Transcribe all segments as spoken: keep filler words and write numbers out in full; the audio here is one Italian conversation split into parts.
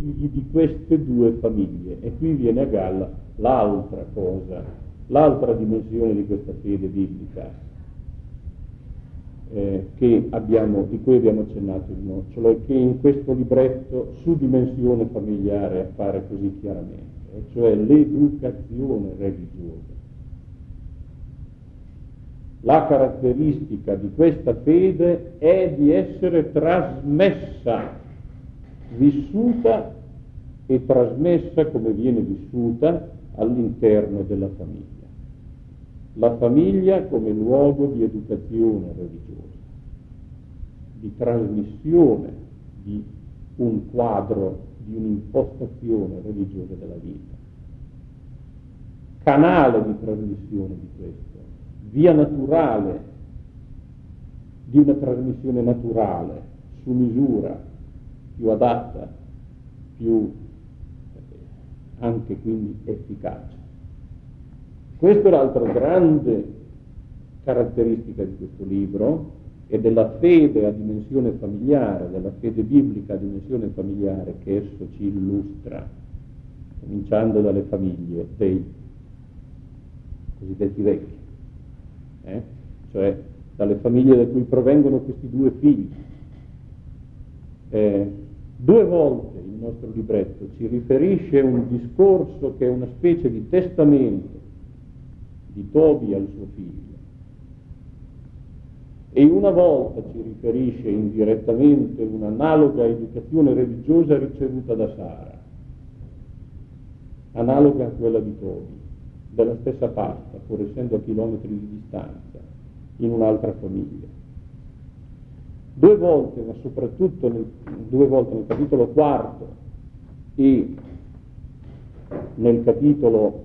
figli di queste due famiglie. E qui viene a galla l'altra cosa, l'altra dimensione di questa fede biblica, eh, che abbiamo, di cui abbiamo accennato il nocciolo, e che in questo libretto su dimensione familiare appare così chiaramente, e cioè l'educazione religiosa. La caratteristica di questa fede è di essere trasmessa, vissuta e trasmessa come viene vissuta all'interno della famiglia. La famiglia come luogo di educazione religiosa, di trasmissione di un quadro, di un'impostazione religiosa della vita, canale di trasmissione di questo, via naturale di una trasmissione naturale, su misura, più adatta, più anche quindi efficace. Questa è l'altra grande caratteristica di questo libro e della fede a dimensione familiare, della fede biblica a dimensione familiare che esso ci illustra, cominciando dalle famiglie dei cosiddetti vecchi, eh? cioè dalle famiglie da cui provengono questi due figli. Eh, due volte il nostro libretto ci riferisce un discorso che è una specie di testamento di Tobi al suo figlio, e una volta ci riferisce indirettamente un'analoga educazione religiosa ricevuta da Sara, analoga a quella di Tobi, della stessa pasta, pur essendo a chilometri di distanza, in un'altra famiglia. Due volte, ma soprattutto nel, due volte nel capitolo quarto e nel capitolo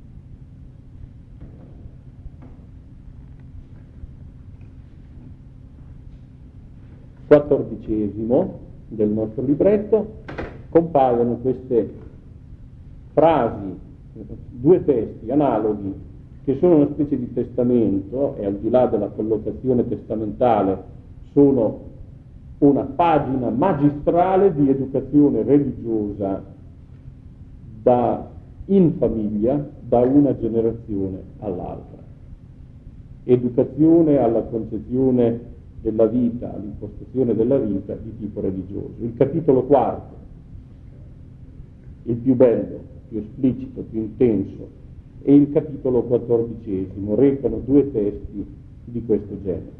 quattordicesimo del nostro libretto, compaiono queste frasi, due testi analoghi che sono una specie di testamento, e al di là della collocazione testamentale sono una pagina magistrale di educazione religiosa da, in famiglia, da una generazione all'altra. Educazione alla concezione della vita, all'impostazione della vita di tipo religioso. Il capitolo quarto, il più bello, più esplicito, più intenso, e il capitolo quattordicesimo recano due testi di questo genere.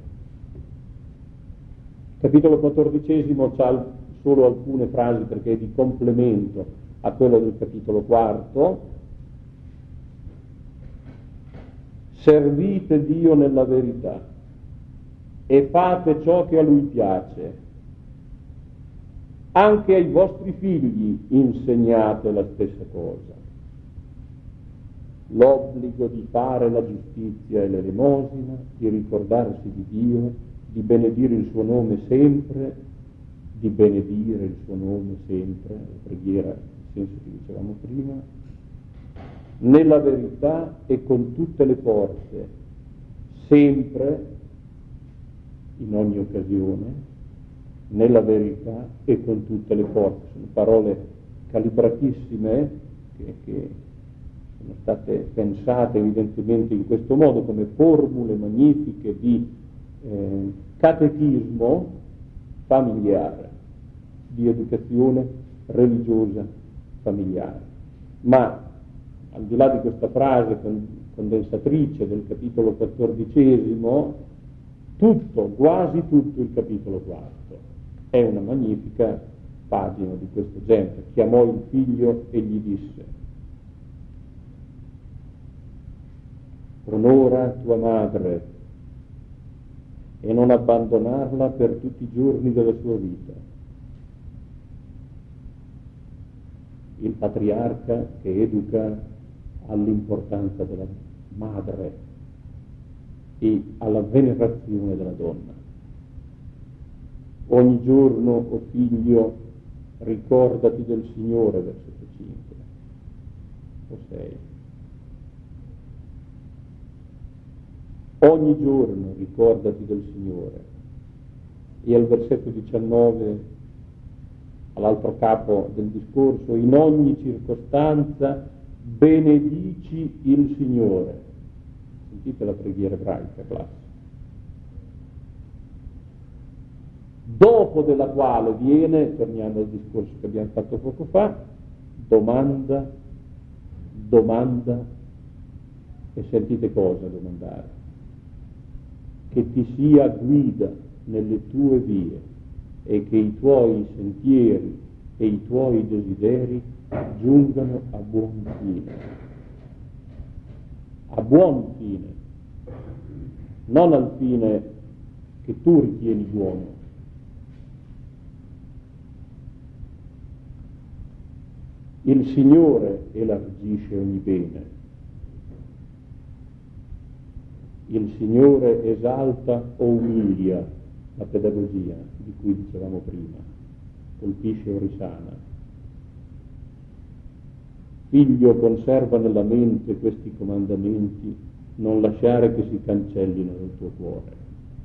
Il capitolo quattordicesimo ha solo alcune frasi perché è di complemento a quello del capitolo quarto. Servite Dio nella verità e fate ciò che a Lui piace. Anche ai vostri figli insegnate la stessa cosa. L'obbligo di fare la giustizia e l'elemosina, di ricordarsi di Dio, di benedire il suo nome sempre, di benedire il suo nome sempre, la preghiera, nel senso che dicevamo prima, nella verità e con tutte le forze, sempre, in ogni occasione, nella verità e con tutte le forze. Sono parole calibratissime che, che sono state pensate evidentemente in questo modo come formule magnifiche di eh, catechismo familiare, di educazione religiosa familiare. Ma al di là di questa frase condensatrice del capitolo quattordicesimo, tutto, quasi tutto il capitolo quarto è una magnifica pagina di questo genere. Chiamò il figlio e gli disse: onora tua madre e non abbandonarla per tutti i giorni della sua vita. Il patriarca che educa all'importanza della madre e alla venerazione della donna. Ogni giorno, o oh figlio, ricordati del Signore, versetto cinque o sei. Ogni giorno ricordati del Signore. E al versetto diciannove all'altro capo del discorso, in ogni circostanza benedici il Signore. Sentite la preghiera ebraica classica. Dopo della quale viene, torniamo al discorso che abbiamo fatto poco fa, domanda, domanda, e sentite cosa domandare? Che ti sia guida nelle tue vie e che i tuoi sentieri e i tuoi desideri giungano a buon fine. A buon fine, non al fine che tu ritieni buono. Il Signore elargisce ogni bene. Il Signore esalta o umilia, la pedagogia di cui dicevamo prima, colpisce o risana. Figlio, conserva nella mente questi comandamenti, non lasciare che si cancellino dal tuo cuore.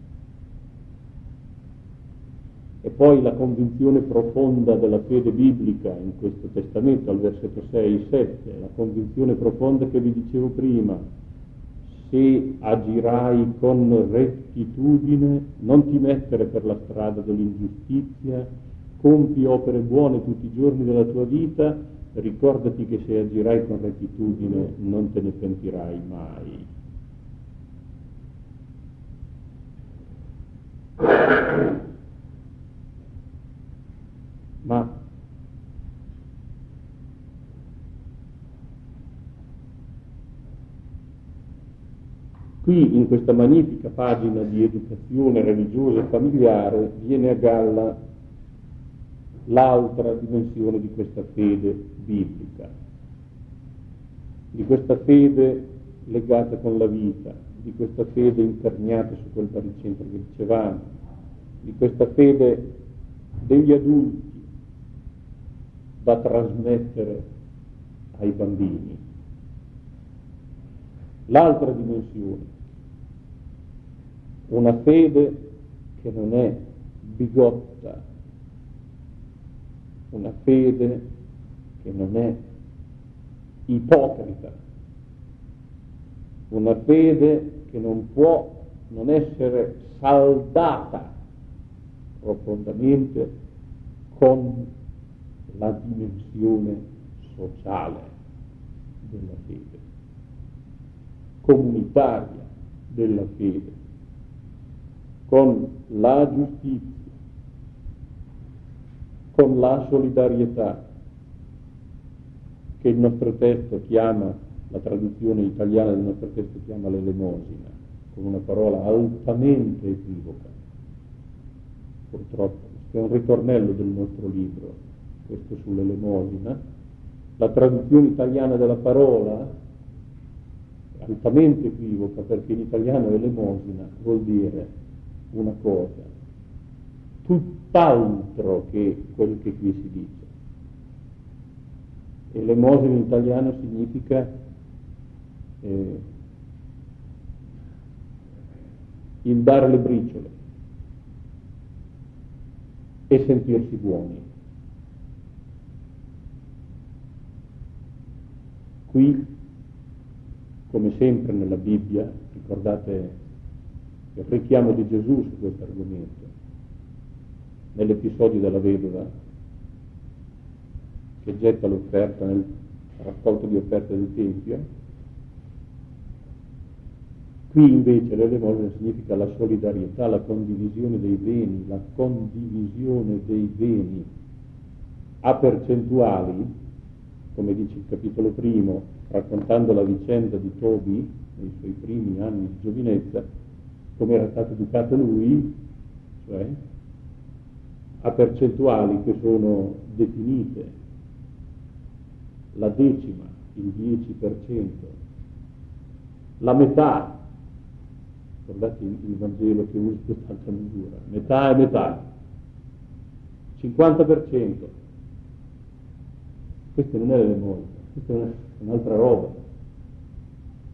E poi la convinzione profonda della fede biblica in questo testamento, al versetto sei sette, la convinzione profonda che vi dicevo prima: se agirai con rettitudine, non ti mettere per la strada dell'ingiustizia, compi opere buone tutti i giorni della tua vita, ricordati che se agirai con rettitudine non te ne pentirai mai. Ma qui in questa magnifica pagina di educazione religiosa e familiare viene a galla l'altra dimensione di questa fede biblica, di questa fede legata con la vita, di questa fede imperniata su quel baricentro che dicevamo, di questa fede degli adulti da trasmettere ai bambini. L'altra dimensione, una fede che non è bigotta, una fede che non è ipocrita, una fede che non può non essere saldata profondamente con la dimensione sociale della fede, comunitaria della fede, con la giustizia, con la solidarietà, che il nostro testo chiama, la traduzione italiana del nostro testo chiama l'elemosina, con una parola altamente equivoca, purtroppo. È un ritornello del nostro libro, questo sull'elemosina. La traduzione italiana della parola è altamente equivoca, perché in italiano elemosina vuol dire una cosa tutt'altro che quel che qui si dice. Elemosina in italiano significa eh, il dare le briciole e sentirsi buoni. Qui, come sempre nella Bibbia, ricordate il richiamo di Gesù su questo argomento, nell'episodio della vedova che getta l'offerta nel raccolto di offerte del Tempio. Qui invece l'elemosina significa la solidarietà, la condivisione dei beni, la condivisione dei beni a percentuali, come dice il capitolo primo, raccontando la vicenda di Tobi nei suoi primi anni di giovinezza, come era stato educato lui, cioè a percentuali che sono definite, la decima, il dieci per cento, la metà. Guardate il Vangelo che usa quest'altra misura, metà e metà, cinquanta per cento. Questo non è l'elemosina, questa è un'altra roba.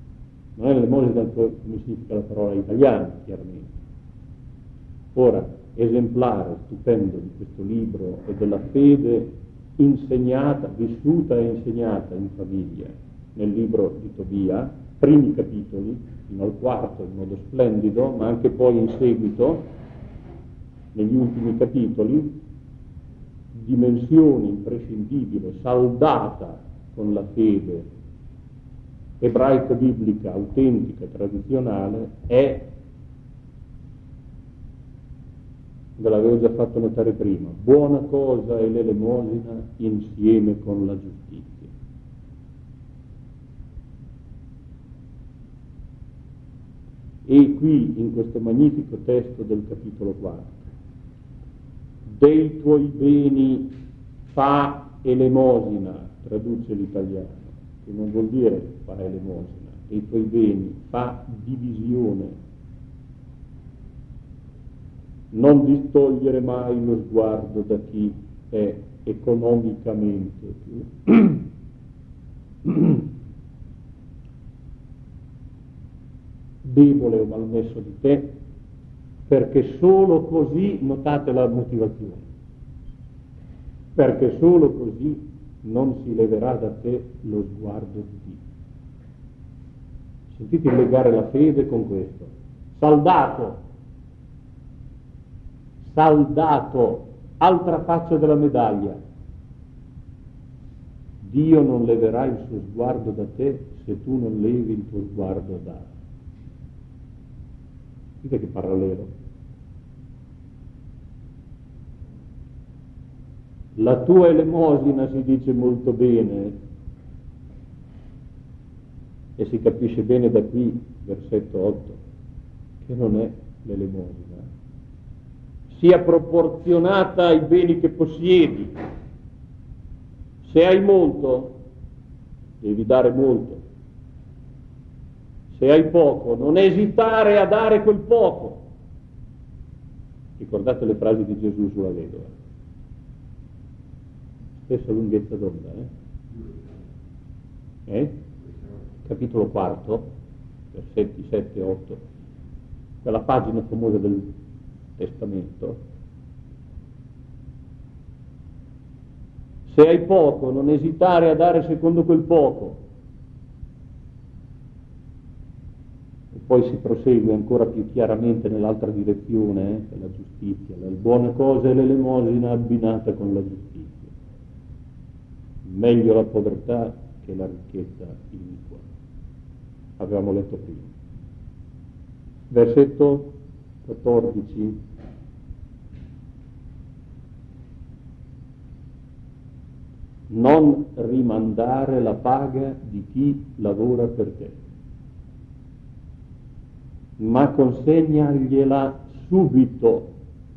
Non è l'elemosina come significa la parola italiana, chiaramente. Ora, esemplare, stupendo di questo libro e della fede insegnata, vissuta e insegnata in famiglia, nel libro di Tobia, primi capitoli, fino al quarto in modo splendido, ma anche poi in seguito, negli ultimi capitoli, dimensione imprescindibile, saldata con la fede ebraico-biblica, autentica, tradizionale, è, ve l'avevo già fatto notare prima, buona cosa è l'elemosina insieme con la giustizia. E qui, in questo magnifico testo del capitolo quattro, dei tuoi beni fa elemosina, traduce l'italiano, che non vuol dire fa elemosina, dei tuoi beni fa divisione, non distogliere mai lo sguardo da chi è economicamente più debole o malmesso di te, perché solo così, notate la motivazione, perché solo così non si leverà da te lo sguardo di Dio. Sentite legare la fede con questo. Saldato, saldato, altra faccia della medaglia. Dio non leverà il suo sguardo da te se tu non levi il tuo sguardo da. Dite che parallelo. La tua elemosina, si dice molto bene, e si capisce bene da qui, versetto otto, che non è l'elemosina, sia proporzionata ai beni che possiedi. Se hai molto, devi dare molto. Se hai poco, non esitare a dare quel poco. Ricordate le frasi di Gesù sulla vedova? Stessa lunghezza d'onda, eh? eh? Capitolo quarto, versetti sette e otto, quella pagina famosa del Testamento. Se hai poco, non esitare a dare secondo quel poco. Poi si prosegue ancora più chiaramente nell'altra direzione, eh, che è la giustizia, la buona cosa è l'elemosina abbinata con la giustizia. Meglio la povertà che la ricchezza iniqua. Avevamo letto prima. Versetto quattordici. Non rimandare la paga di chi lavora per te, ma consegnagliela subito.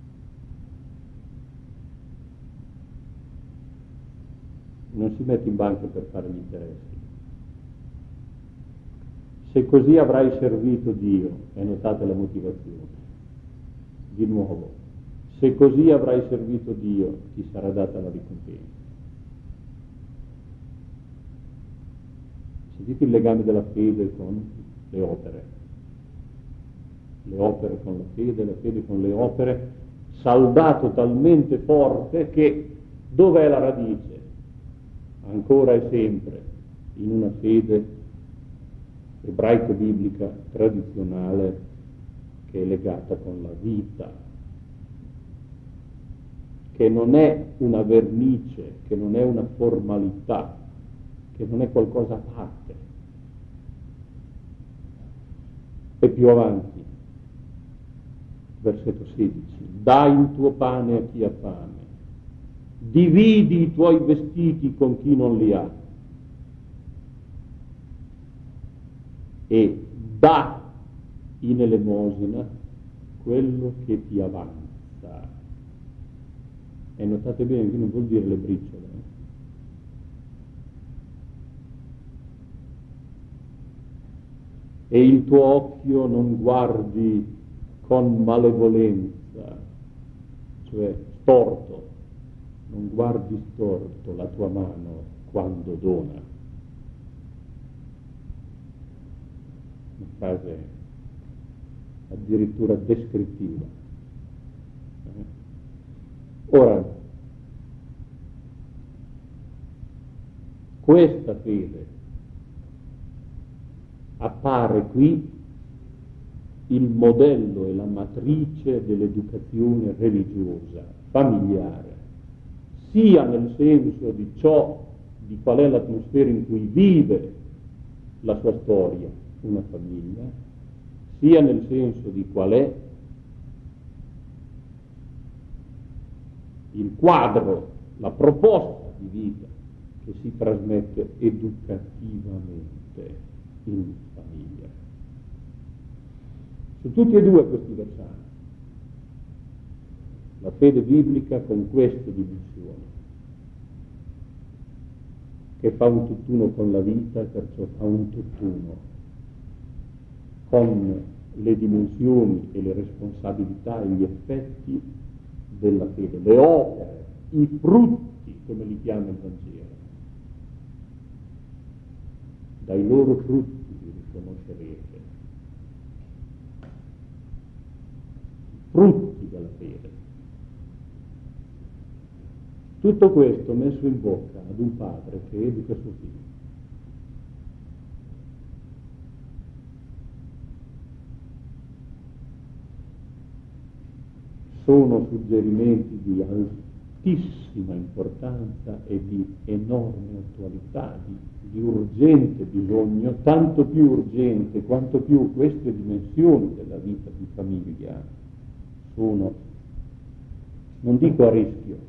Non si mette in banca per fare gli interessi. Se così avrai servito Dio, e notate la motivazione, di nuovo, se così avrai servito Dio, ti sarà data la ricompensa. Sentite il legame della fede con le opere. Le opere con la fede, la fede con le opere, saldato talmente forte che dov'è la radice? Ancora e sempre in una fede ebraico-biblica tradizionale che è legata con la vita, che non è una vernice, che non è una formalità, che non è qualcosa a parte. E più avanti, versetto sedici, dai il tuo pane a chi ha fame, dividi i tuoi vestiti con chi non li ha, e dà in elemosina quello che ti avanza. E notate bene che non vuol dire le briciole, eh? E il tuo occhio non guardi con malevolenza, cioè storto, non guardi storto la tua mano quando dona. Una frase addirittura descrittiva. Ora, questa fede appare qui il modello e la matrice dell'educazione religiosa, familiare, sia nel senso di ciò, di qual è l'atmosfera in cui vive la sua storia, una famiglia, sia nel senso di qual è il quadro, la proposta di vita che si trasmette educativamente in famiglia. Su tutti e due questi versanti, la fede biblica con queste dimensioni, che fa un tutt'uno con la vita, perciò fa un tutt'uno con le dimensioni e le responsabilità e gli effetti della fede, le opere, i frutti, come li chiama il Vangelo. Dai loro frutti li riconoscerete. Frutti della fede. Tutto questo messo in bocca ad un padre che educa suo figlio. Sono suggerimenti di altissima importanza e di enorme attualità, di, di urgente bisogno, tanto più urgente quanto più queste dimensioni della vita di famiglia sono, non dico a rischio,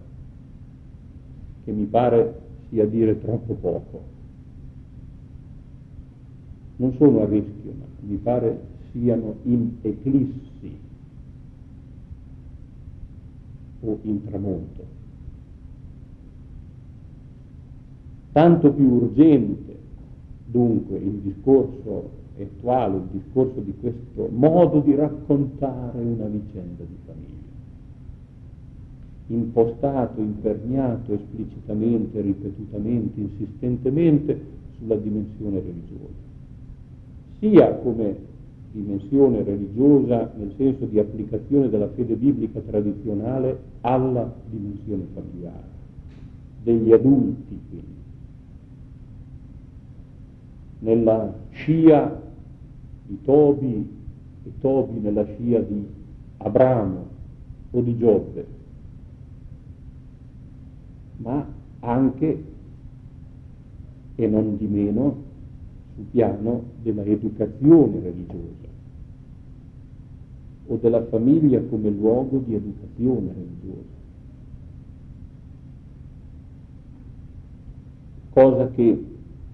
che mi pare sia dire troppo poco, non sono a rischio, ma mi pare siano in eclissi o in tramonto. Tanto più urgente dunque il discorso attuale, il discorso di questo modo di raccontare una vicenda di famiglia, impostato, imperniato esplicitamente, ripetutamente, insistentemente sulla dimensione religiosa, sia come dimensione religiosa nel senso di applicazione della fede biblica tradizionale alla dimensione familiare, degli adulti quindi. Nella scia di Tobi e Tobi nella scia di Abramo o di Giobbe, ma anche e non di meno sul piano della educazione religiosa o della famiglia come luogo di educazione religiosa, cosa che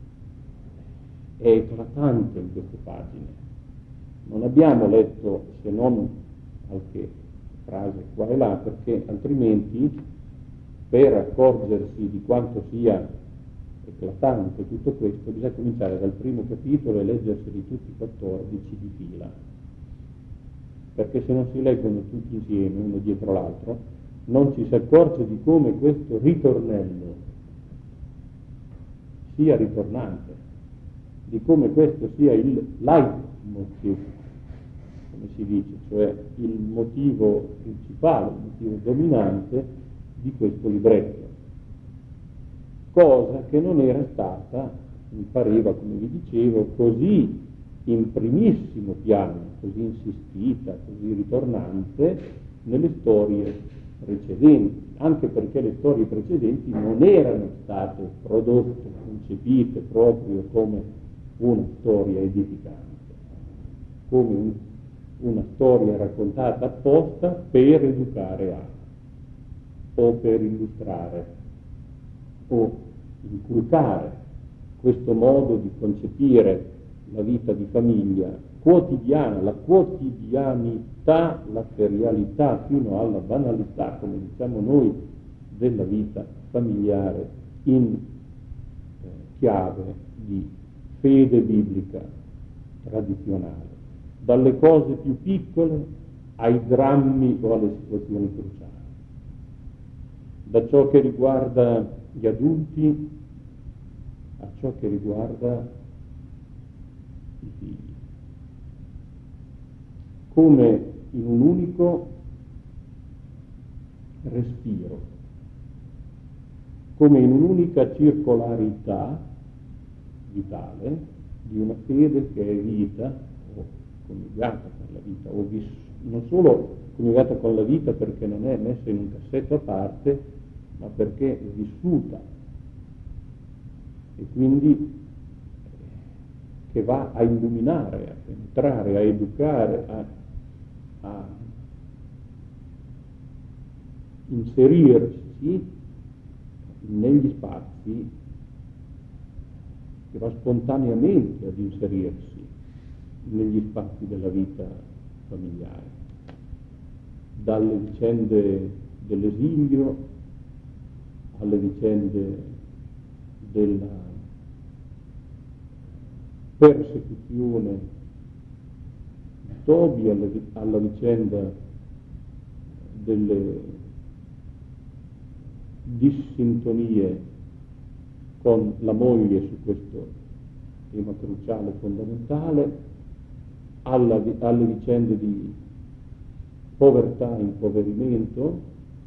è eclatante in queste pagine. Non abbiamo letto se non qualche frase qua e là, perché altrimenti per accorgersi di quanto sia eclatante tutto questo bisogna cominciare dal primo capitolo e leggerseli tutti i quattordici di fila, perché se non si leggono tutti insieme uno dietro l'altro non ci si accorge di come questo ritornello sia ritornante, di come questo sia il leitmotiv, come si dice, cioè il motivo principale, il motivo dominante di questo libretto, cosa che non era stata, mi pareva, come vi dicevo, così in primissimo piano, così insistita, così ritornante nelle storie precedenti, anche perché le storie precedenti non erano state prodotte, concepite proprio come una storia edificante, come un, una storia raccontata apposta per educare a, o per illustrare, o inculcare questo modo di concepire la vita di famiglia quotidiana, la quotidianità, la ferialità fino alla banalità, come diciamo noi, della vita familiare in eh, chiave di fede biblica tradizionale, dalle cose più piccole ai drammi o alle situazioni cruciali, da ciò che riguarda gli adulti a ciò che riguarda i figli, come in un unico respiro, come in un'unica circolarità vitale di una fede che è vita, o coniugata con la vita, o vis- non solo coniugata con la vita perché non è messa in un cassetto a parte, ma perché è vissuta, e quindi che va a illuminare, a penetrare, a educare, a, a inserirsi negli spazi, che va spontaneamente ad inserirsi negli spazi della vita familiare, dalle vicende dell'esilio alle vicende della persecuzione di Tobi, alla, alla vicenda delle dissintonie con la moglie su questo tema cruciale, fondamentale, alla, alle vicende di povertà e impoverimento,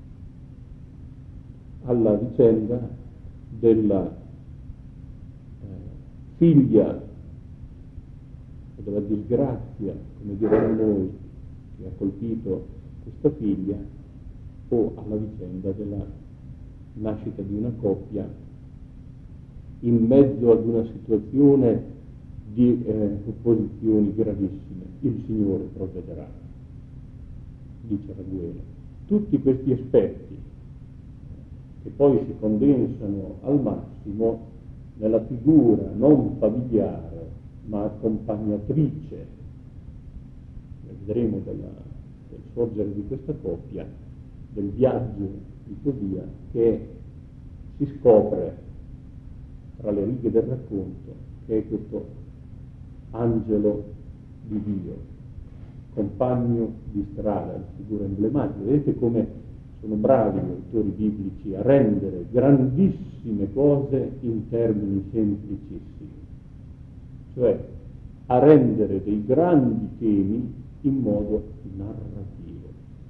alla vicenda della eh, figlia e della disgrazia, come diremmo noi, che ha colpito questa figlia, o alla vicenda della nascita di una coppia in mezzo ad una situazione di eh, opposizioni gravissime. Il Signore provvederà, dice Raguel. Tutti questi aspetti che poi si condensano al massimo nella figura non familiare ma accompagnatrice, vedremo della, del sorgere di questa coppia, del viaggio di Tobia, che si scopre tra le righe del racconto che è questo angelo di Dio, compagno di strada, la figura emblematica. Vedete come sono bravi gli autori biblici a rendere grandissime cose in termini semplicissimi, cioè a rendere dei grandi temi in modo narrativo,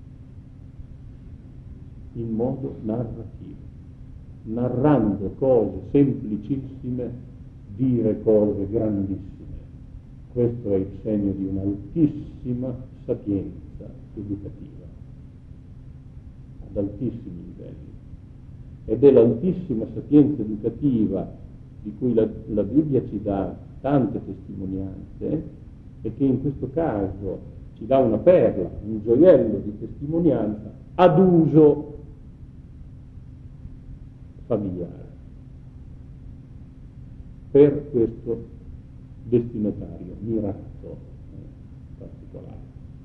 in modo narrativo, narrando cose semplicissime, dire cose grandissime. Questo è il segno di un'altissima sapienza educativa, ad altissimi livelli. Ed è l'altissima sapienza educativa di cui la, la Bibbia ci dà tante testimonianze, e che in questo caso ci dà una perla, un gioiello di testimonianza ad uso familiare, per questo destinatario mirato eh, particolare.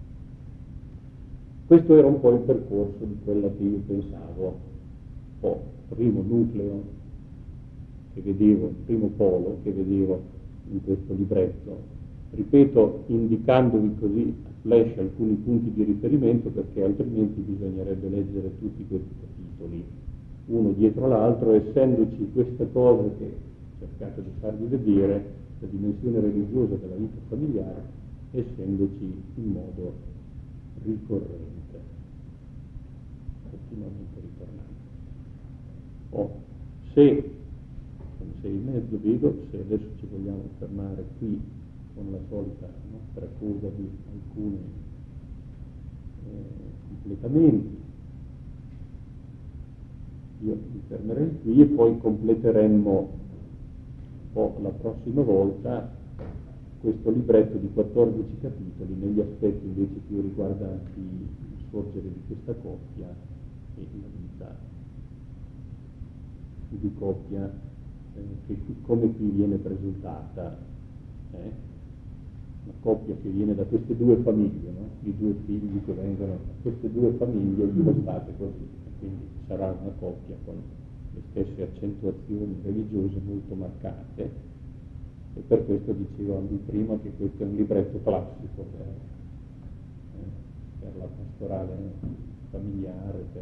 Questo era un po' il percorso di quella che io pensavo, o primo nucleo che vedevo, il primo polo che vedevo in questo libretto, ripeto, indicandovi così a flash alcuni punti di riferimento, perché altrimenti bisognerebbe leggere tutti questi capitoli uno dietro l'altro, essendoci queste cose che ho cercato di farvi vedere, la dimensione religiosa della vita familiare, essendoci in modo ricorrente, continuamente ritornante. Oh, se, come sei in mezzo, vedo, se adesso ci vogliamo fermare qui con la solita nostra coda di alcuni eh, completamenti, io mi fermerei qui e poi completeremmo o la prossima volta questo libretto di quattordici capitoli negli aspetti invece più riguardanti il sorgere di questa coppia e la vita di coppia eh, che come qui viene presentata, eh? Una coppia che viene da queste due famiglie, no? I due figli che vengono da queste due famiglie impostate così, quindi sarà una coppia con le stesse accentuazioni religiose molto marcate, e per questo dicevo anche prima che questo è un libretto classico per, eh, per la pastorale familiare, per,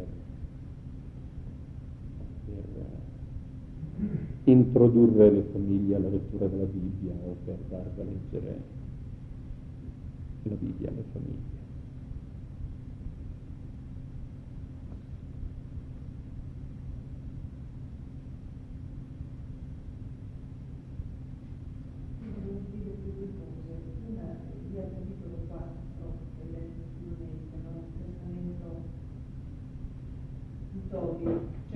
per eh, introdurre le famiglie alla lettura della Bibbia o per dar da leggere la Bibbia alle famiglie.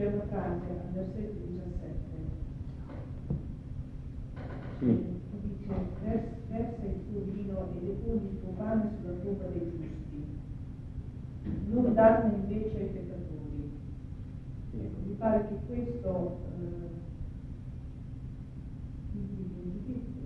c'è una frase al versetto diciassette, Sì. che dice: "Vers- versa il tuo vino e deponi il tuo pane sulla tomba dei giusti, non darne invece ai peccatori". Ecco, mi pare che questo eh, implichi un giudizio.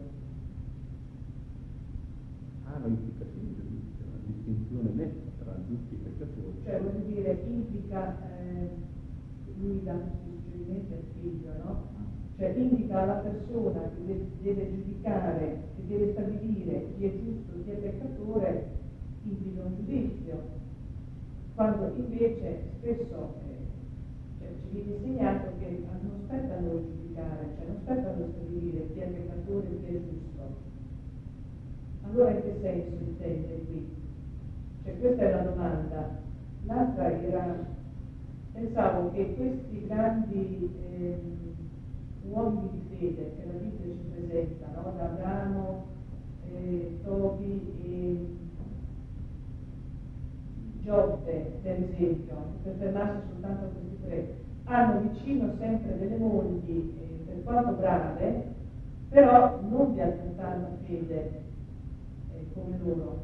Ah, ma implica sì un giudizio, una distinzione netta tra giusti e peccatori. Cioè, voglio dire, implica, eh, lui dà questi suggerimenti al figlio, no? Cioè, indica alla persona che deve, deve giudicare, che deve stabilire chi è giusto, chi è peccatore, implica un giudizio. Quando invece spesso eh, cioè, ci viene insegnato che non spetta a noi giudicare, cioè non spetta a noi stabilire chi è peccatore e chi è giusto. Allora in che senso intende qui? Cioè, questa è la domanda. L'altra era, pensavo che questi grandi eh, uomini di fede che la Bibbia ci presenta, no? Da Abramo, eh, Tobi e Giobbe, per esempio, per fermarsi soltanto a questi tre, hanno vicino sempre delle mogli, eh, per quanto brave, però non di altrettanta fede eh, come loro.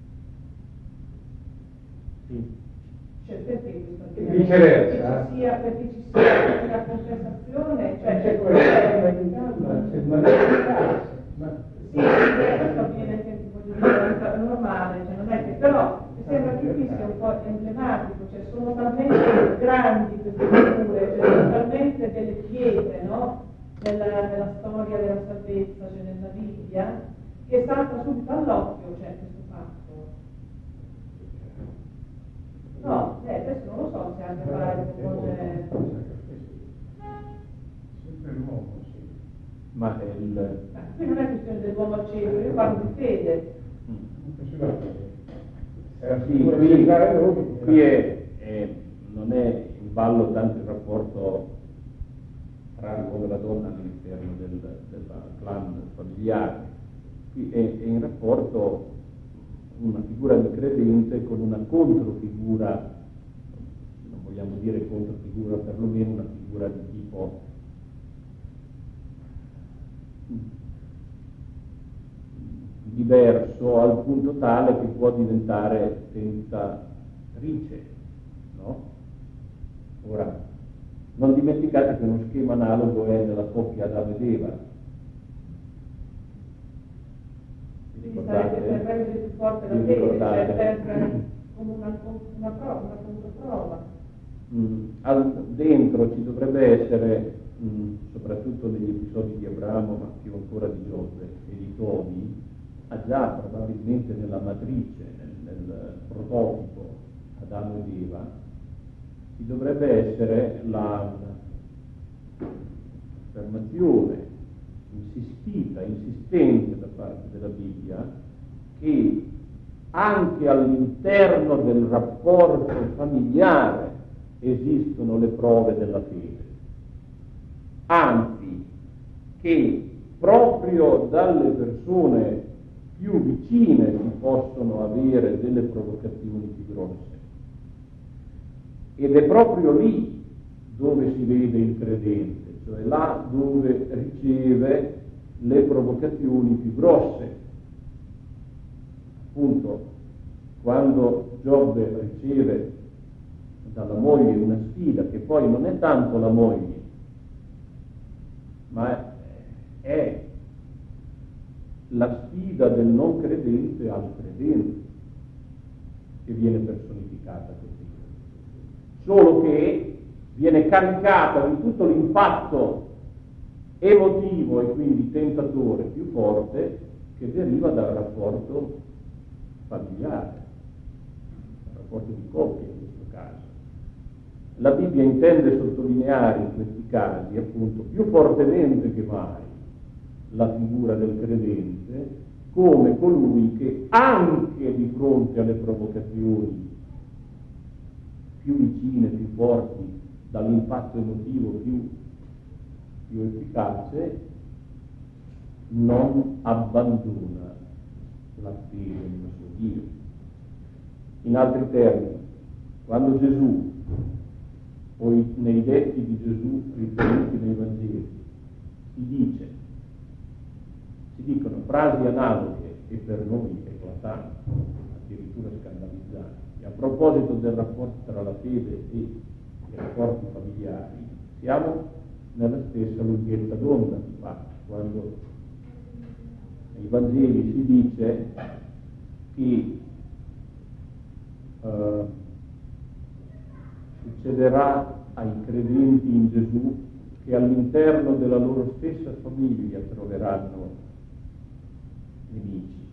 Sì. Cioè, perché questo E viceversa. Perché ci sia, perché ci sia una compensazione, cioè c'è c'è quello quello c'è una ma sì, questo avviene anche voglio dire, è normale, cioè non è che però mi sembra che qui sia un po' emblematico, cioè sono talmente grandi queste figure, cioè sono talmente delle pietre, no? Nella, nella storia della salvezza, cioè nella Bibbia, che salta subito all'occhio, cioè questo fatto. No, eh, adesso non lo so se ha a che fare con eh, sempre l'uomo, sì. Ma è il... ma qui non è questione dell'uomo al cielo, io parlo di fede. Sì, qui, qui è, è, non è in ballo tanto il rapporto tra l'uomo e la donna all'interno del, del clan familiare, qui è, è in rapporto una figura di credente con una controfigura, non vogliamo dire controfigura, perlomeno una figura di tipo diverso al punto tale che può diventare tentatrice, no? Ora, non dimenticate che uno schema analogo è nella coppia Adamo ed Eva. Vi Quindi sarebbe per ricordate? rendere più forte la Vi fede, ricordate? cioè per, come una, una prova, una controprova. Mm, al, dentro ci dovrebbe essere, mm, soprattutto negli episodi di Abramo, ma più ancora di Giobbe e di Tobi, ha già probabilmente nella matrice, nel, nel prototipo Adamo ed Eva, ci dovrebbe essere la affermazione insistita, insistente da parte della Bibbia che anche all'interno del rapporto familiare esistono le prove della fede, anzi che proprio dalle persone più vicine si possono avere delle provocazioni più grosse. Ed è proprio lì dove si vede il credente, cioè là dove riceve le provocazioni più grosse. Appunto, quando Giobbe riceve dalla moglie una sfida, che poi non è tanto la moglie, ma è la sfida del non credente al credente che viene personificata così. Solo che viene caricata di tutto l'impatto emotivo e quindi tentatore più forte che deriva dal rapporto familiare, dal rapporto di coppia in questo caso. La Bibbia intende sottolineare in questi casi, appunto, più fortemente che mai la figura del credente come colui che anche di fronte alle provocazioni più vicine, più forti, dall'impatto emotivo più, più efficace, non abbandona la fede nel suo Dio. In altri termini, quando Gesù o i, nei detti di Gesù riferiti nei Vangeli, si dice, si dicono frasi analoghe e per noi eclatanti, addirittura scandalizzanti. A proposito del rapporto tra la fede e i rapporti familiari, siamo nella stessa lunghezza d'onda, infatti, quando nei Vangeli si dice che eh, succederà ai credenti in Gesù che all'interno della loro stessa famiglia troveranno nemici,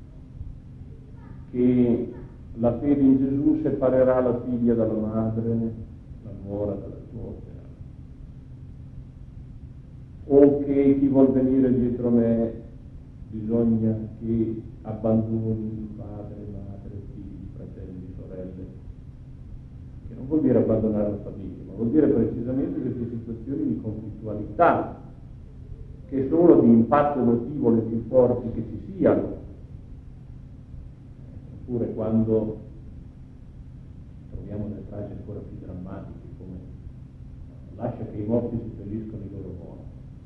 che la fede in Gesù separerà la figlia dalla madre, la nuora dalla suocera, o che chi vuol venire dietro me bisogna che abbandoni padre, madre, figli, fratelli, sorelle, che non vuol dire abbandonare la famiglia, ma vuol dire precisamente queste situazioni di conflittualità che sono di impatto emotivo le più forti che ci siano. Oppure quando troviamo delle frasi ancora più drammatiche come lascia che i morti seppelliscono i loro morti,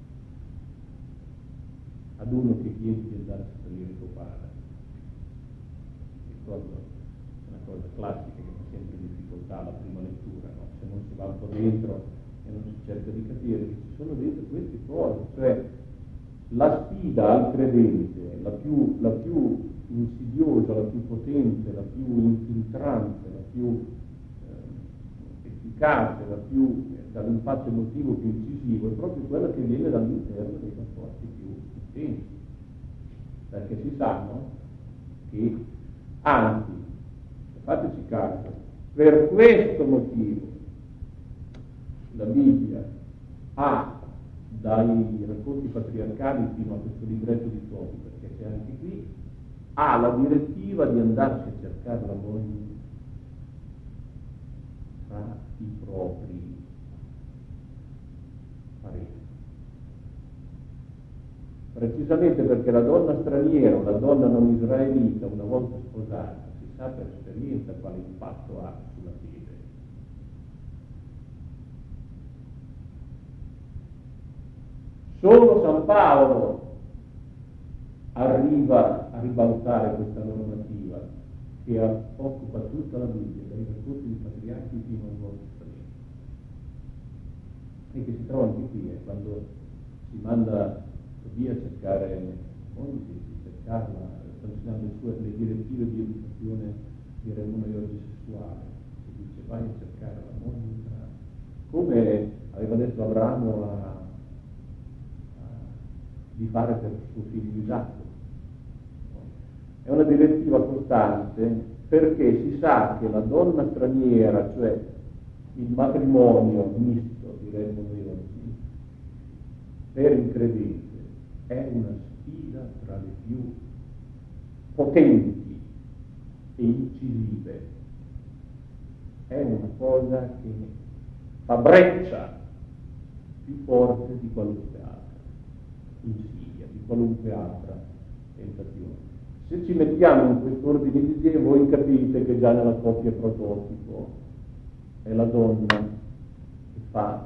ad uno che chiede di andare a seppellire tuo padre. Ricordo una cosa classica che fa sempre difficoltà alla prima lettura, no? Se non si va un po' dentro e non si cerca di capire che ci sono dentro queste cose, cioè la sfida al credente, la più, la più insidiosa, la più potente, la più infiltrante, la più eh, efficace, la più eh, dall'impatto emotivo più incisivo, è proprio quella che viene dall'interno dei rapporti più intensi, perché si sanno che, anzi, fateci caso, per questo motivo la Bibbia ha, dai racconti patriarcali fino a questo libretto di Tobit, perché c'è anche qui, ha la direttiva di andarsi a cercare la moglie tra i propri parenti. Precisamente perché la donna straniera o la donna non israelita, una volta sposata, si sa per esperienza quale impatto ha sulla fede. Solo San Paolo arriva a ribaltare questa normativa che occupa tutta la Bibbia, dai racconti dei patriarchi fino al Nuovo Testamento, e che si trova anche qui, eh, quando si manda Tobia a cercare moglie, si cercarla, stanno dando le, sue, le direttive di educazione, diremmo noi oggi, sessuale, si dice vai a cercare la moglie, come aveva detto Abramo a, a, di fare per suo figlio Isacco. È una direttiva costante perché si sa che la donna straniera, cioè il matrimonio misto, diremmo noi oggi, per il credente è una sfida tra le più potenti e incisive. È una cosa che fa breccia più forte di qualunque altra insidia, di qualunque altra tentazione. Se ci mettiamo in quest'ordine di idee, voi capite che già nella coppia prototipo è la donna che fa,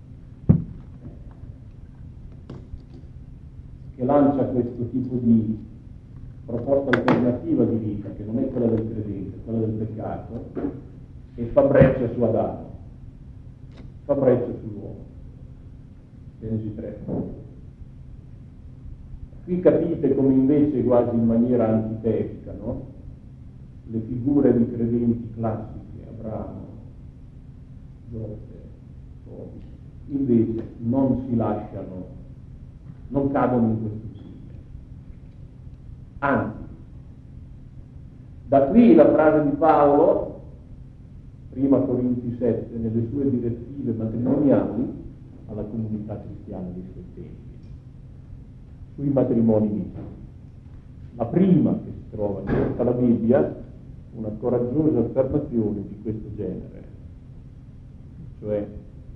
che lancia questo tipo di proposta alternativa di vita, che non è quella del credente, quella del peccato, e fa breccia su Adamo, fa breccia sull'uomo. Genesi tre. Qui capite come invece, quasi in maniera antitetica, no? Le figure di credenti classiche, Abramo, Giosè, Tobit, invece non si lasciano, non cadono in questo ciclo. Anzi, da qui la frase di Paolo, prima Corinzi sette, nelle sue direttive matrimoniali alla comunità cristiana dei suoi tempi, sui matrimoni misti. La prima che si trova in tutta la Bibbia, una coraggiosa affermazione di questo genere, cioè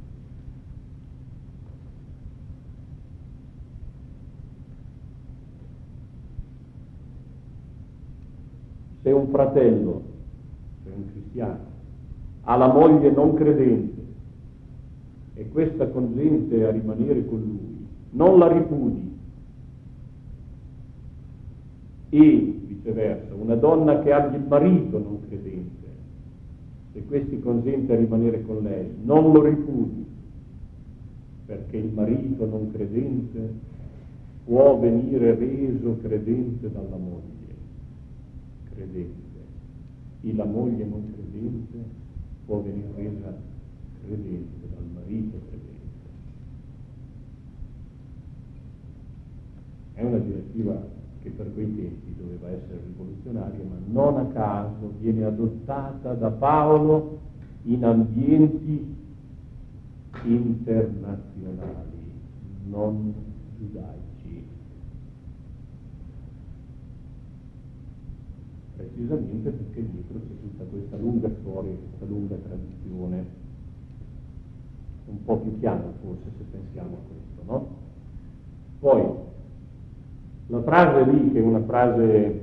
se un fratello, cioè un cristiano, ha la moglie non credente e questa consente a rimanere con lui, non la ripudi. E viceversa, una donna che abbia il marito non credente, se questi consente a rimanere con lei, non lo ripudi, perché il marito non credente può venire reso credente dalla moglie credente, e la moglie non credente può venire resa credente dal marito credente. È una direttiva che per quei tempi doveva essere rivoluzionaria, ma non a caso viene adottata da Paolo in ambienti internazionali, non giudaici, precisamente perché dietro c'è tutta questa lunga storia, questa lunga tradizione, un po' più chiara forse se pensiamo a questo, no? Poi la frase lì, che è una frase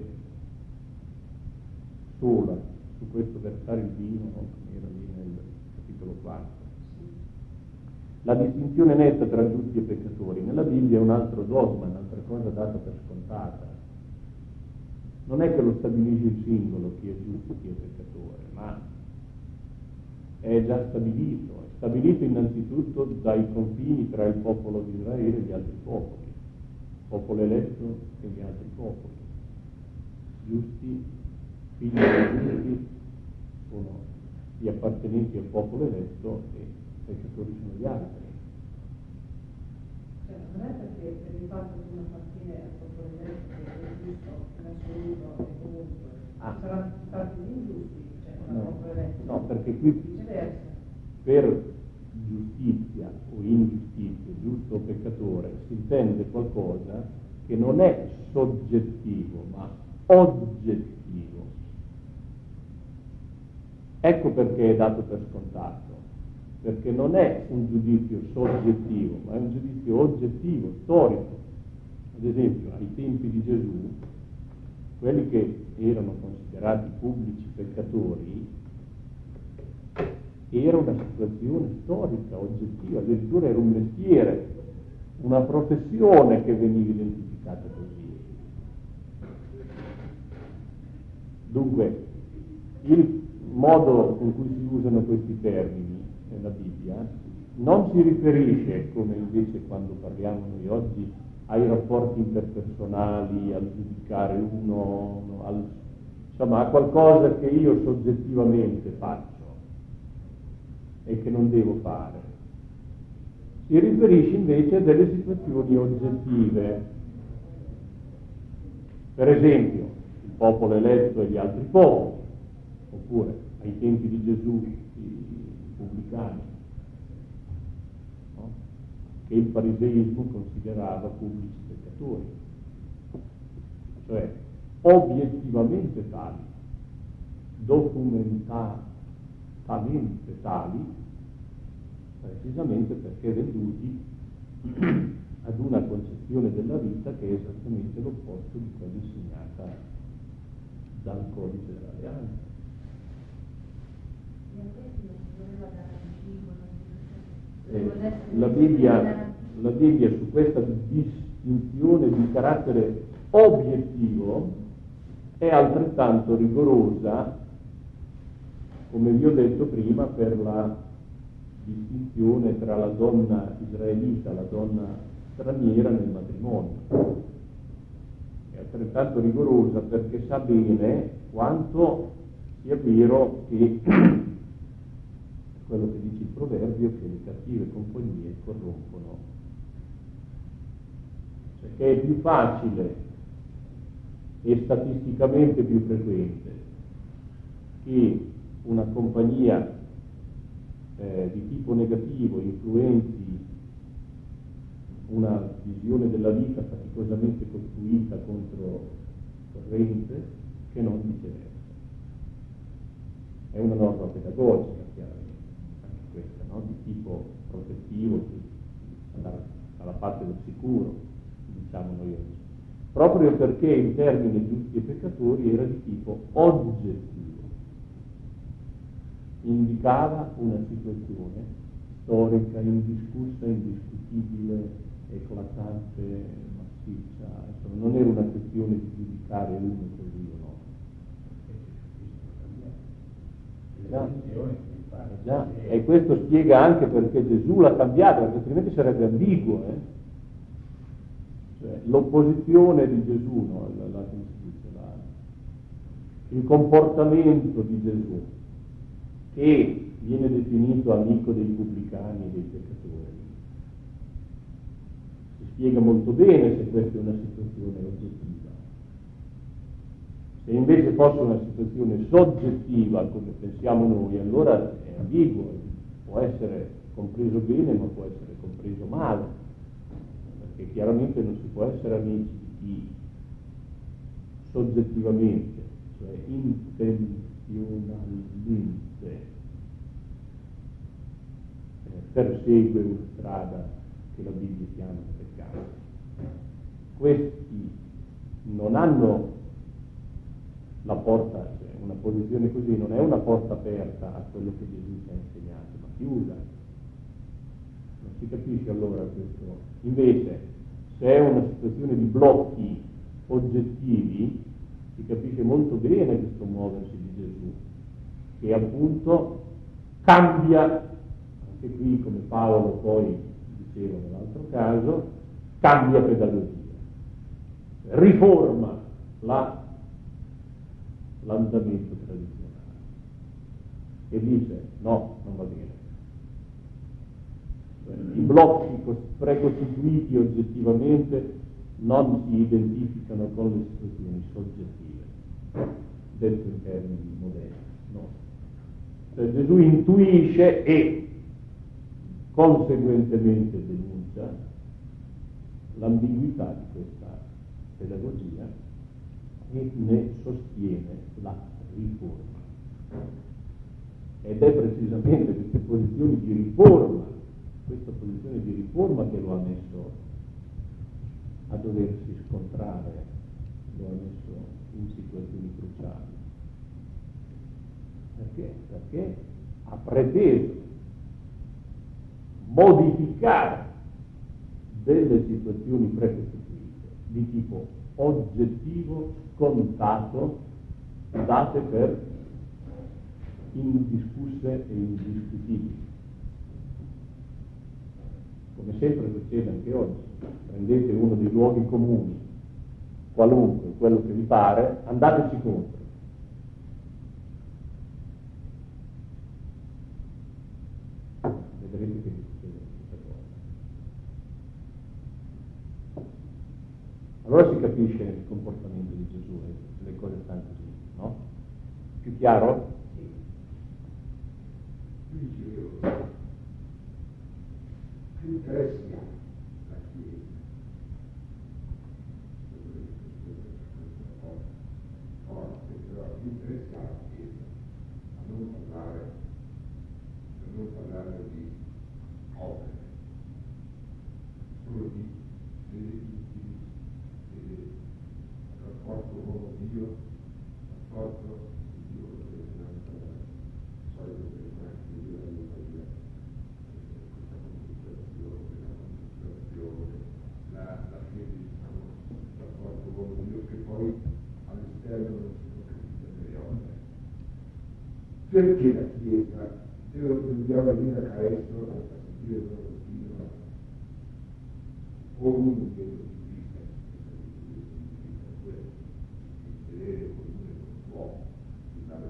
sola, su questo versare il vino, no? Come era lì nel capitolo quarto. La distinzione netta tra giusti e peccatori nella Bibbia è un altro dogma, un'altra cosa data per scontata. Non è che lo stabilisce il singolo chi è giusto e chi è peccatore, ma è già stabilito, è stabilito innanzitutto dai confini tra il popolo di Israele e gli altri popoli. Popolo eletto e gli altri popoli, giusti, figli dei giusti sono gli appartenenti al popolo eletto e peccatori sono gli altri. Cioè, non è perché per il fatto che uno appartiene al popolo eletto che è giusto in assoluto e comunque Ah. saranno stati gli ingiusti, cioè non al No, popolo eletto, no, perché qui viceversa. per giustizia o ingiustizia, giusto o peccatore, si intende qualcosa che non è soggettivo, ma oggettivo. Ecco perché è dato per scontato, perché non è un giudizio soggettivo, ma è un giudizio oggettivo, storico. Ad esempio, ai tempi di Gesù, quelli che erano considerati pubblici peccatori, era una situazione storica, oggettiva, addirittura era un mestiere, una professione che veniva identificata così. Dunque, il modo con cui si usano questi termini nella Bibbia non si riferisce, come invece quando parliamo noi oggi, ai rapporti interpersonali, al giudicare l'uno, al, insomma a qualcosa che io soggettivamente faccio e che non devo fare. Si riferisce invece a delle situazioni oggettive. Per esempio, il popolo eletto e gli altri popoli, oppure ai tempi di Gesù i pubblicani, no? Che il fariseismo considerava pubblici peccatori, cioè obiettivamente tali, documentatamente tali, precisamente perché venduti ad una concezione della vita che è esattamente l'opposto di quella insegnata dal codice dell'alleanza. Eh, la Bibbia, la Bibbia su questa distinzione di carattere obiettivo è altrettanto rigorosa, come vi ho detto prima, per la distinzione tra la donna israelita e la donna straniera nel matrimonio. È altrettanto rigorosa perché sa bene quanto sia vero che quello che dice il proverbio, che le cattive compagnie corrompono, cioè che è più facile e statisticamente più frequente che una compagnia eh, di tipo negativo influenzi una visione della vita faticosamente costruita contro corrente che non viceversa. È una norma pedagogica, chiaramente, anche questa, no? Di tipo protettivo, dalla, dalla parte del sicuro, diciamo noi oggi. Proprio perché il termine giusti e peccatori era di tipo oggettivo, indicava una situazione storica, indiscussa, indiscutibile, eclatante, massiccia, insomma, non era una questione di giudicare uno così o no. Già, già. E questo spiega anche perché Gesù l'ha cambiato, perché altrimenti sarebbe ambiguo, eh? Cioè, l'opposizione di Gesù, no? la, la, la, il comportamento di Gesù, che viene definito amico dei pubblicani e dei peccatori, si spiega molto bene se questa è una situazione oggettiva. Se invece fosse una situazione soggettiva, come pensiamo noi, allora è ambiguo, può essere compreso bene ma può essere compreso male, perché chiaramente non si può essere amici di chi soggettivamente, cioè intenzionalmente eh, persegue una strada che la Bibbia chiama peccato. Questi non hanno la porta, cioè una posizione così non è una porta aperta a quello che Gesù ci ha insegnato, ma chiusa. Non si capisce allora questo. Invece, se è una situazione di blocchi oggettivi, si capisce molto bene questo muoversi di Gesù, che appunto cambia, anche qui come Paolo poi diceva nell'altro caso, cambia pedagogia, riforma la l'andamento tradizionale e dice no, non va bene. Cioè, i blocchi precostituiti oggettivamente non si identificano con le situazioni soggettive, detto in termini moderni. No. Cioè, Gesù intuisce e conseguentemente denuncia l'ambiguità di questa pedagogia e ne sostiene la riforma. Ed è precisamente queste posizioni di riforma, questa posizione di riforma che lo ha messo a doversi scontrare, lo ha messo in situazioni cruciali. Perché? Perché ha preteso modificare delle situazioni precostituite di tipo oggettivo, scontato, date per indiscusse e indiscutibili. Come sempre succede anche oggi, prendete uno dei luoghi comuni, qualunque, quello che vi pare, andateci contro. Vedrete che succede questa cosa. Allora si capisce il comportamento di Gesù e le cose stanno così, no? Più chiaro? Sì. Io dicevo, che interessi ha la Chiesa? Forte, però che interessi ha la Chiesa a non parlare, a non parlare di opere, solo di rapporto uomo-Dio, rapporto Dio con la solito che non è più la questa comunicazione, la comunicazione, la, la fede, diciamo, il rapporto uomo-Dio che poi all'esterno non si concretizza nelle opere. Perché la Chiesa, se lo dobbiamo venire a Caestro a sentire il loro Dio, o uno che lo giudica, vedere comune con l'uomo, una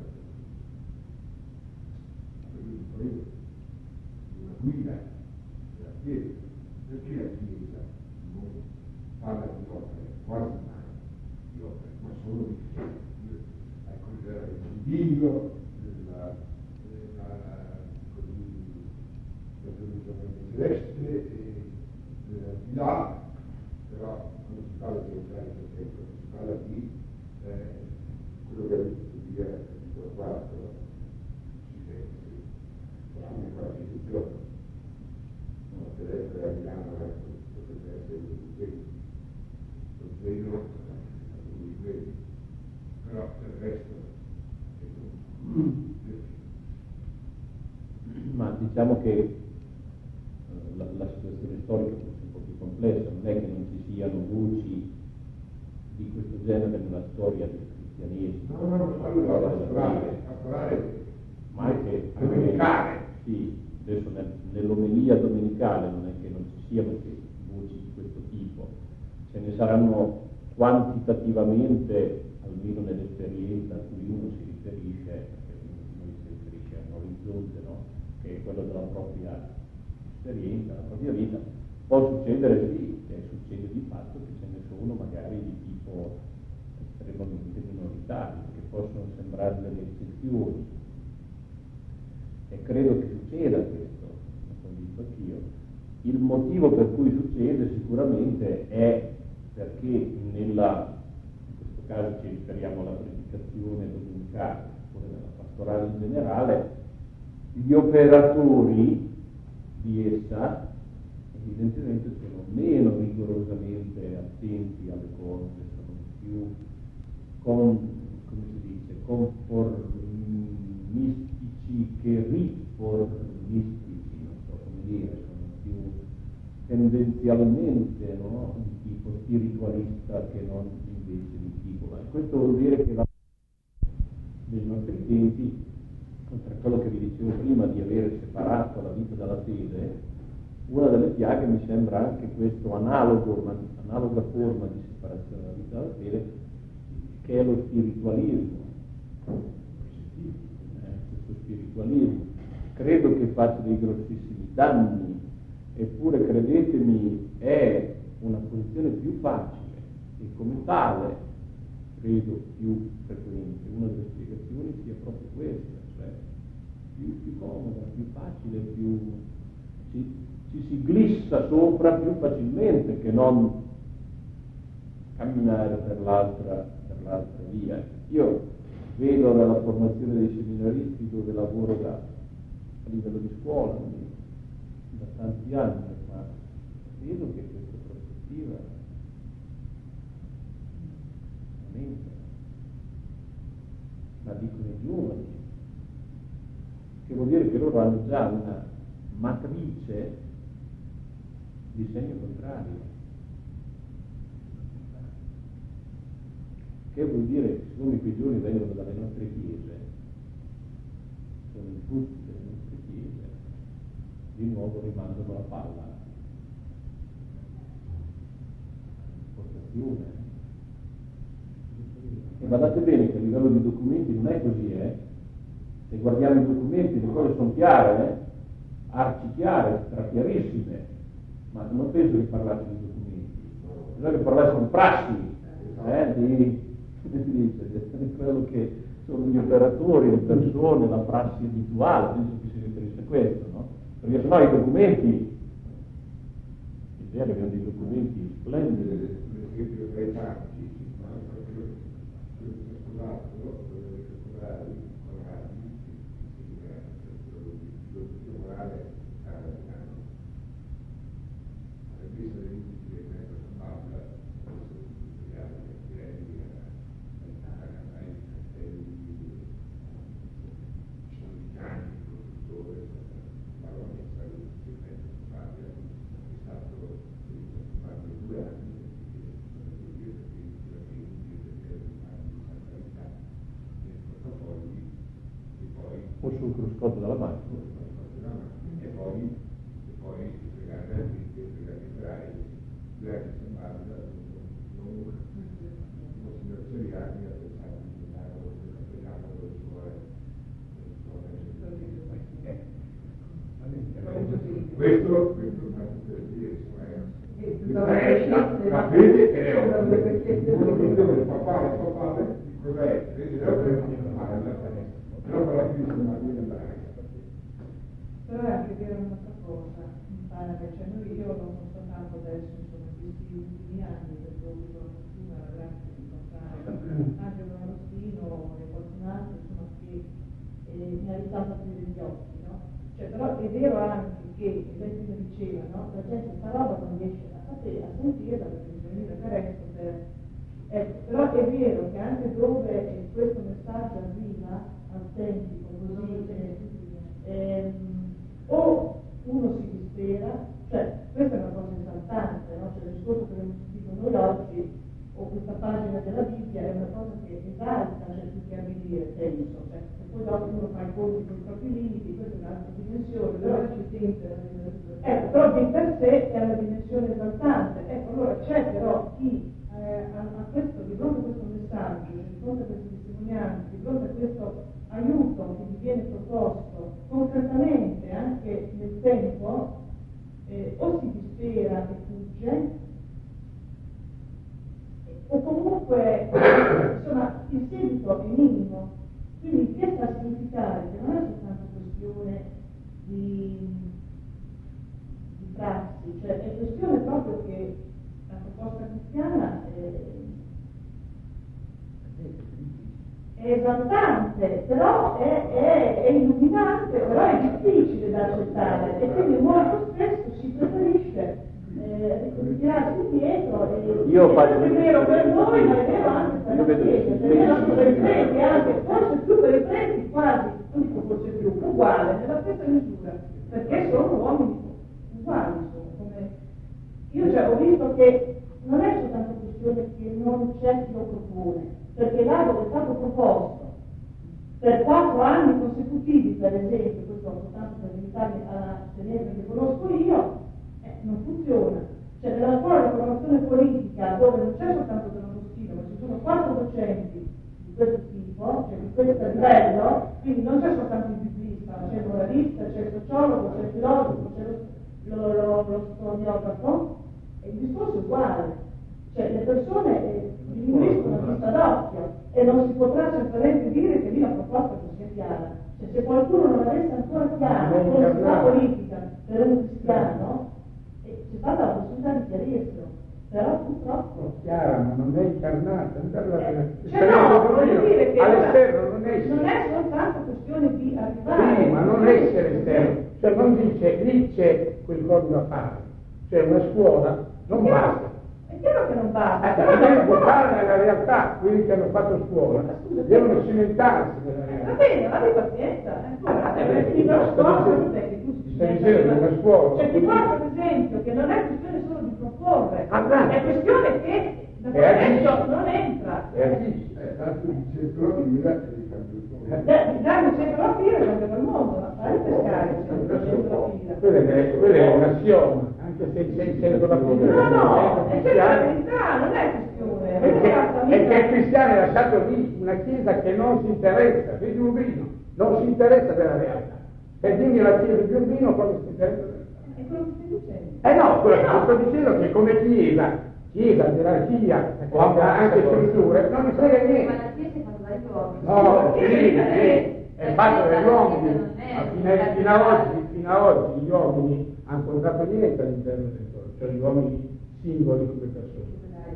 guida della Chiesa, perché la Chiesa non parla di opere, quasi mai di opere, ma solo di fede. Ecco, il Dio della risolutamente celeste e dell'aldilà, però quando si parla di entrare nel tempo, si parla di eh, quello che avete detto di capitolo quattro, si sente, fine qua ci si gioca. No, per essere a Milano, ecco, potrebbe essere uno di quelli. Lo vedo, uno di quelli. Però per il resto è non. Ma diciamo che questo, non è che non ci siano voci di questo genere nella storia del cristianesimo, No, no, no, allora, naturale, naturale, ma anche, domenicale. Sì, adesso nel, nell'omelia domenicale non è che non ci siano che voci di questo tipo, ce ne saranno quantitativamente, almeno nell'esperienza a cui uno si riferisce, perché uno si riferisce a un orizzonte, no? Che è quello della propria esperienza, della propria vita. Può succedere sì, e succede di fatto che ce ne sono magari di tipo estremamente minoritario, che possono sembrare delle eccezioni. E credo che succeda questo, lo convinto anch'io. Il motivo per cui succede sicuramente è perché nella, in questo caso ci riferiamo alla predicazione domenicale, oppure nella pastorale in generale, gli operatori di essa evidentemente sono meno rigorosamente attenti alle cose, sono più con, come si dice, conformistici che riformistici, non so come dire, sono più tendenzialmente, no, di tipo spiritualista che non invece di tipo. Ma questo vuol dire che la dei nostri tempi, oltre a quello che vi dicevo prima di avere separato la vita dalla fede, una delle piaghe mi sembra anche questo analogo, ma analoga forma di separazione dalla vita dalla fede, che è lo spiritualismo. Eh, questo spiritualismo credo che faccia dei grossissimi danni, eppure credetemi è una posizione più facile e come tale credo più frequente. Una delle spiegazioni sia proprio questa, cioè più, più comoda, più facile, più ci, ci si glissa sopra più facilmente che non camminare per l'altra, per l'altra via. Io vedo nella formazione dei seminaristi dove lavoro da, a livello di scuola da tanti anni, ma vedo che questa prospettiva veramente la dicono i giovani, che vuol dire che loro hanno già una matrice di segno contrario, che vuol dire che siccome quei giorni vengono dalle nostre chiese, sono in tutte le nostre chiese, di nuovo rimandano la palla all'importazione. E guardate bene che a livello di documenti non è così, eh? Se guardiamo i documenti le cose sono chiare, eh? Arcichiare, strachiarissime, ma non penso che parlasse di documenti, bisogna che parlasse di prassi, eh? di, come si dice, di quello che sono gli operatori, le persone, la prassi abituale, penso che si riferisce a questo, no? Perché sennò i documenti, è vero che abbiamo dei documenti splendidi. L'esempio tra i tanti, ma proprio scusate, secolari, morali, filosofia morale americano. La vista dei limiti che mezzo Paola, direi ai castelli, scientifici, produttori, baronessa, che mezzo Paola è stato fatto due anni. O sul cruscotto della macchina. E poi, e poi spiegare a tutti, spiegare ai ebrei, due anni si parla, non signor Seriani ha pensato di diventare lo cappellano del suo questo, questo tanto per dire, questa è la fede che è un papà, il papà, cos'è? Vedi, però per la fine non viene andare. Però è anche vero un'altra cosa, mi pare, cioè noi io l'ho constatato adesso, insomma, in questi ultimi anni, perché ho avuto la fortuna, la grazia di incontrare anche un Agostino e qualcun altro, insomma, che eh, mi ha risaltato più degli occhi, no? Cioè, però è vero anche che, lei prima diceva, no? La gente sta roba non riesce a, a sentirla perché bisogna venire per resto per... Ecco, però è vero che anche dove questo messaggio arriva, autentico, così, eh, ehm, o uno si dispera Cioè, questa è una cosa esaltante, no? Cioè, il discorso che abbiamo sentito noi oggi, o questa pagina della Bibbia, è una cosa che esalta, cioè più che abilire, penso. Cioè, se poi dopo uno fa i conti con i propri limiti, questa è un'altra dimensione, però ci sente. Ecco, però di per sé è una dimensione esaltante. Ecco, allora c'è però chi eh, a, a questo, di fronte a questo messaggio, di fronte a queste testimonianze, di fronte a questo aiuto che gli viene proposto concretamente anche nel tempo, eh, o si dispera e fugge, o comunque insomma il seguito è minimo. Quindi che sta a significare che non è soltanto questione di, di prassi, cioè è questione proprio che la proposta cristiana è, è esaltante, però è, è, è illuminante, però è difficile da accettare e quindi molto spesso si preferisce eh, ritirarsi indietro e io è vero per noi, ma è vero anche per la Chiesa, è vero per i preti, anche forse più per i preti quasi, non dico forse più, uguale, nella stessa misura, perché sono uomini uguali, insomma, come io cioè, ho visto che non è soltanto questione che non c'è chi lo propone, perché là dove è stato proposto per quattro anni consecutivi, per esempio, questo soltanto per limitarmi a tenere che conosco io, eh, non funziona. Cioè nella scuola di formazione politica, dove non c'è soltanto Donatosino, ma ci sono quattro docenti di questo tipo, cioè di questo livello, quindi non c'è soltanto il biblista, ma c'è il moralista, c'è il sociologo, c'è il filosofo, c'è lo, lo, lo, lo storiografo, e il discorso è uguale. Cioè le persone eh, diminuiscono a vista d'occhio e non si potrà certamente dire che lì la proposta non sia chiara. Cioè se qualcuno non avesse ancora chiaro come si fa politica per un cristiano, eh, c'è stata la possibilità di chiarirlo, però purtroppo è chiara, ma non è incarnata. Eh, cioè no, voglio dire che all'esterno non è non è soltanto questione di arrivare. sì, ma non essere esterno, cioè non dice lì c'è quel codice da fare, cioè una scuola non basta. È chiaro che non basta. Eh, devono portare nella realtà, quelli che hanno fatto scuola, devono cimentarsi nella realtà. Va bene, vada pazienza, ancora, è finito lo scorso, non è che tu si Stai dicendo una scuola. Cioè ti porto ad esempio che non è questione solo di proporre, Ah, è questione che da E agisce. questo non entra. E agisce. Eh, tanto di centro la vita e di cambio il mondo. Eh, Già il centro la fila cambia il mondo, ma fai pescare il centro la fila. Quella è, quella è un assioma, anche se c'è il centro da fila. No, no, è che la cristiano. verità non è questione, non è Perché, esattamente. perché il cristiano è lasciato lì, una chiesa che non si interessa, vedi Urbino, non si interessa della realtà. Per dirmi la chiesa di Urbino cosa si interessa della realtà. È quello che stai dicendo. Eh no, quello Eh che no. sto dicendo è che come chiesa, chiesa, gerarchia, o anche strutture, non mi frega Ma niente. la Chiesa è fatta dagli uomini. No, Sì, sì, sì, sì, è fatto dagli uomini. Ma fino a, fino a oggi, fino a oggi gli uomini hanno contato niente all'interno del corpo, cioè gli uomini singoli come persone.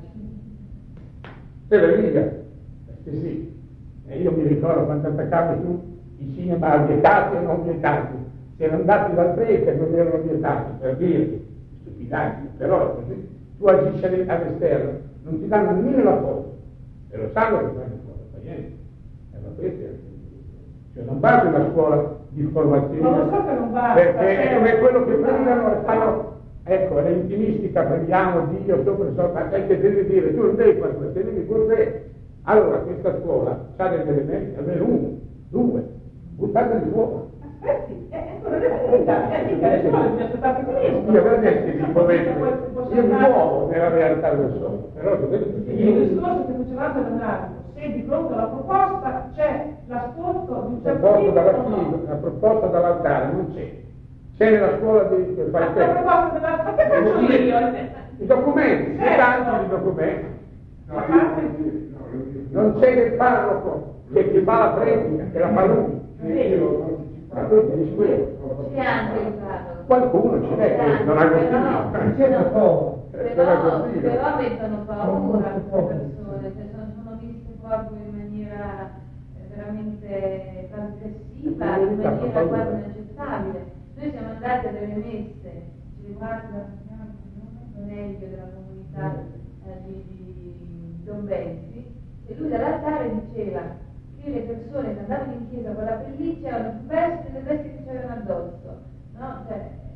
Se la Liga, eh, sì, e io mi ricordo quando attaccavano su i cinema vietati e non vietati, si erano andati dal prete e non erano vietati, per dire, stupidaggine, però così tu agisci all'esterno, non ti danno nemmeno la foto, e lo sanno che fai la foto, fa niente, e la prete è cioè non basta una scuola di formazione, Ma lo so che non basta, perché certo. è come quello che prendono e fanno. Ecco, è intimistica, prendiamo Dio sopra e sopra, ma che devi dire, tu non devi fare questo, devi con te. Allora questa scuola ha degli elementi, almeno uno, due, buttateli fuori. Aspetti, è ancora la verità, è mica le scuole bisogna trattare con Io veramente dico, vedi, io mi muovo nella realtà del solo, però dovete Il dire, discorso che facevate all'analisi, se di fronte alla proposta c'è l'ascolto di un certo proposta tipo dalla o no? Chiesa, la proposta dall'altare, non c'è. C'è nella scuola di che Ma fai la te. proposta della... Ma che faccio io? I documenti, c'è Certo. tanti di documenti. No, io non dico- no, io dico- Non c'è il parroco che ti fa la predica, che la fa lui. io non ci Ma tu dici quello. C'è anche il parroco. Qualcuno ce l'è, che non ha Però- così. però- Non Però, ha così. però mettono paura queste persone, cioè sono, sono viste proprio in maniera eh, veramente trasgressiva, in maniera quasi inaccettabile. Noi siamo andati a delle messe, ci riguarda Meglio della comunità eh, di, di Don Benzi, e lui dall'altare diceva che le persone che andavano in chiesa con la pelliccia erano più vesti delle vesti che c'erano addosso, no? Cioè,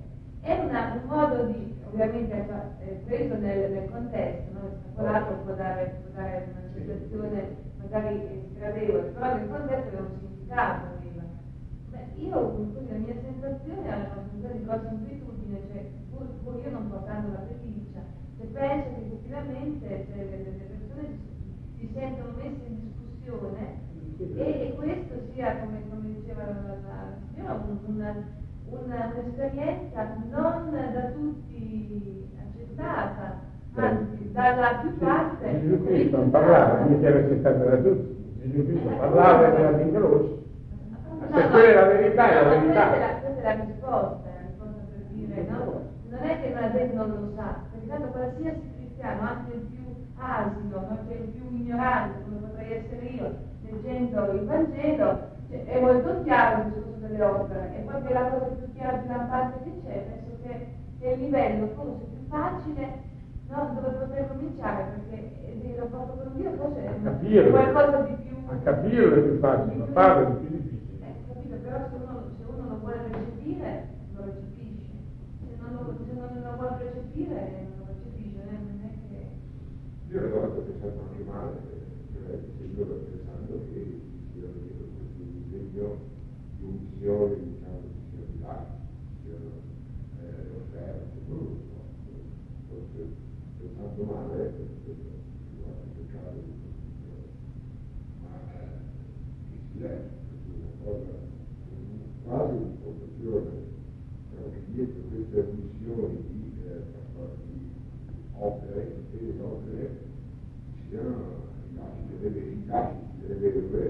è una, un modo di, ovviamente eh, preso nel, nel contesto, no? Estrapolato può dare, può dare una sensazione magari sgradevole, però nel contesto è un significato aveva. Beh, io, così, la mia sensazione è una sensazione di grossa inquietudine, cioè pur, pur io non portando la pelliccia, se penso che effettivamente se le, le persone si, si sentono messe in discussione e, e questo sia, come, come diceva la, la signora, un, una, una, un'esperienza non da tutti accettata, anzi dalla più parte Gesù Cristo non parlava, mica era accettato da tutti. Gesù Cristo parlava e era in croce. No, Se no, quella è la verità, è la no, verità. Questa è la, questa è la risposta, è la risposta per dire, no? Non è che la gente non lo sa, perché tanto qualsiasi cristiano, anche il più asino, anche il più ignorante, come potrei essere io, leggendo il Vangelo, cioè, è molto chiaro il discorso delle opere, e poi che la cosa più chiara e lampante che c'è, penso che, che il livello forse più facile, no, dove poter cominciare, perché il rapporto con Dio forse è capirlo, qualcosa di più... A capirlo è più facile, a farlo è più difficile. Capito, però se uno, se uno lo vuole recepire, lo recepisce. Se non lo, se non lo vuole recepire, non lo recepisce, non è che... Io una volta ho pensato anche male, cioè seguendo pensando che sia venuto questo disegno di unzione, diciamo, che sia di là, siano eh, offerte, non lo so, forse pensando male, bisogna cercare di unzione, ma eh, che si legge, una cosa, quasi un'impostazione, però che dietro queste missioni di, eh, di opere, e opere, ci siano i casi delle verità, delle vedove,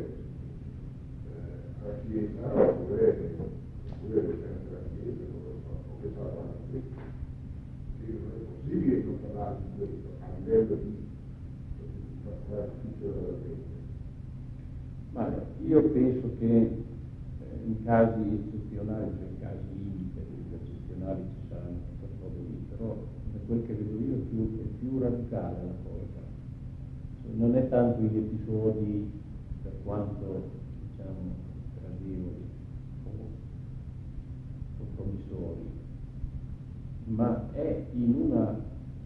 eh, alla Chiesa, oppure, oppure all'esterno della Chiesa, non lo so, o che fa avanti, che non è possibile non parlare di questo a livello di fare tutto della mente. Ma io penso che eh, in casi eccezionali, cioè in casi limite, eccezionali ci saranno queste cose lì, però da quel che vedo io è più, è più radicale la cosa. Cioè, non è tanto gli episodi, per quanto diciamo gradevoli o compromissori, ma è in una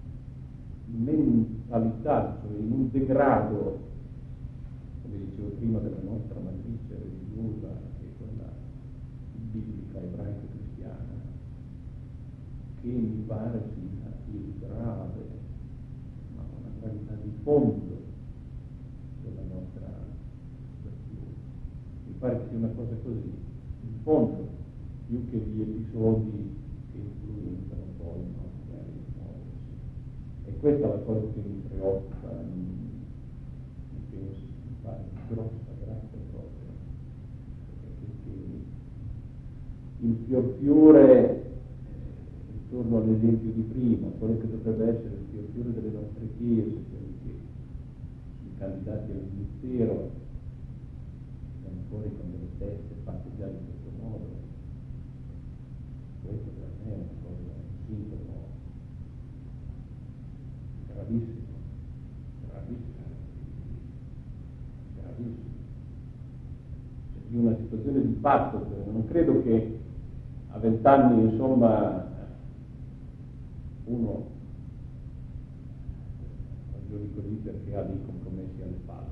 mentalità, cioè in un degrado, come dicevo prima, della nostra matrice religiosa, che è quella biblica, ebraica e cristiana, che mi pare sia il grave, ma una gravità di fondo della nostra situazione. Mi pare che sia una cosa così, in fondo, più che gli episodi che influenzano poi i nostri muoversi. E questa è la cosa che mi preoccupa, mi, mi penso, mi pare grossa, grande proprio, perché il fior-fiore, torno all'esempio di prima, quello che dovrebbe essere il fior-fiore delle nostre chiese, quelli che i candidati al ministero sono fuori con delle teste fatte già in questo modo. Questo per me è una cosa, un sintomo gravissimo, gravissimo, gravissimo. Cioè, di una situazione di fatto, non credo che a vent'anni, insomma, uno, lo dico così perché ha dei compromessi alle spalle,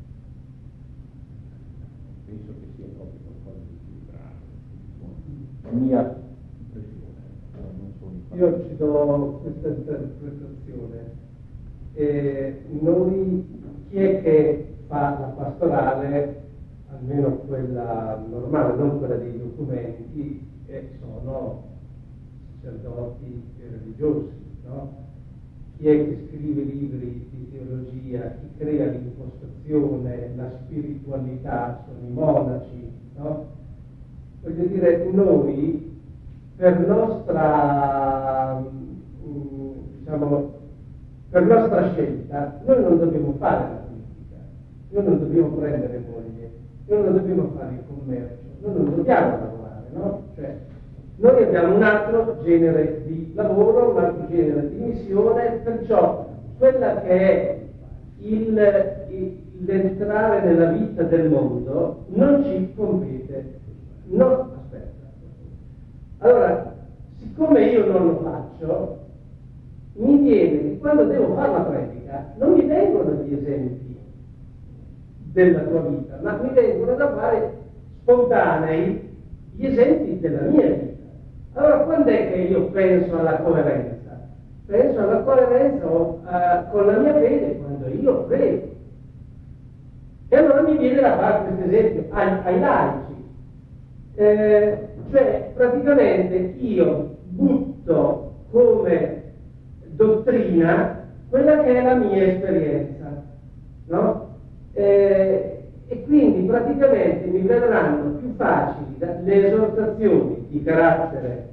penso che sia proprio qualcosa di più grave, la mia impressione, non sono io ci do questa interpretazione. Eh, noi, chi è che fa la pastorale, almeno quella normale, non quella dei documenti, eh, sono sacerdoti e religiosi, no? Chi è che scrive libri di teologia, chi crea l'impostazione, la spiritualità, sono i monaci, no? Voglio dire, noi per nostra mh, diciamo per nostra scelta noi non dobbiamo fare la politica, noi non dobbiamo prendere moglie, noi non dobbiamo fare il commercio, noi non dobbiamo lavorare, no? Cioè, noi abbiamo un altro genere di lavoro, un altro genere di missione, perciò quella che è il, il, l'entrare nella vita del mondo non ci compete. No, aspetta. Allora, siccome io non lo faccio, mi viene che quando devo fare la pratica non mi vengono gli esempi della tua vita, ma mi vengono da fare spontanei gli esempi della mia vita. Allora, quando è che io penso alla coerenza? Penso alla coerenza uh, con la mia fede quando io credo. E allora mi viene da fare questo esempio ai, ai laici. Eh, cioè, praticamente io butto come dottrina quella che è la mia esperienza, no? Eh, e quindi praticamente mi verranno più facili le esortazioni di carattere,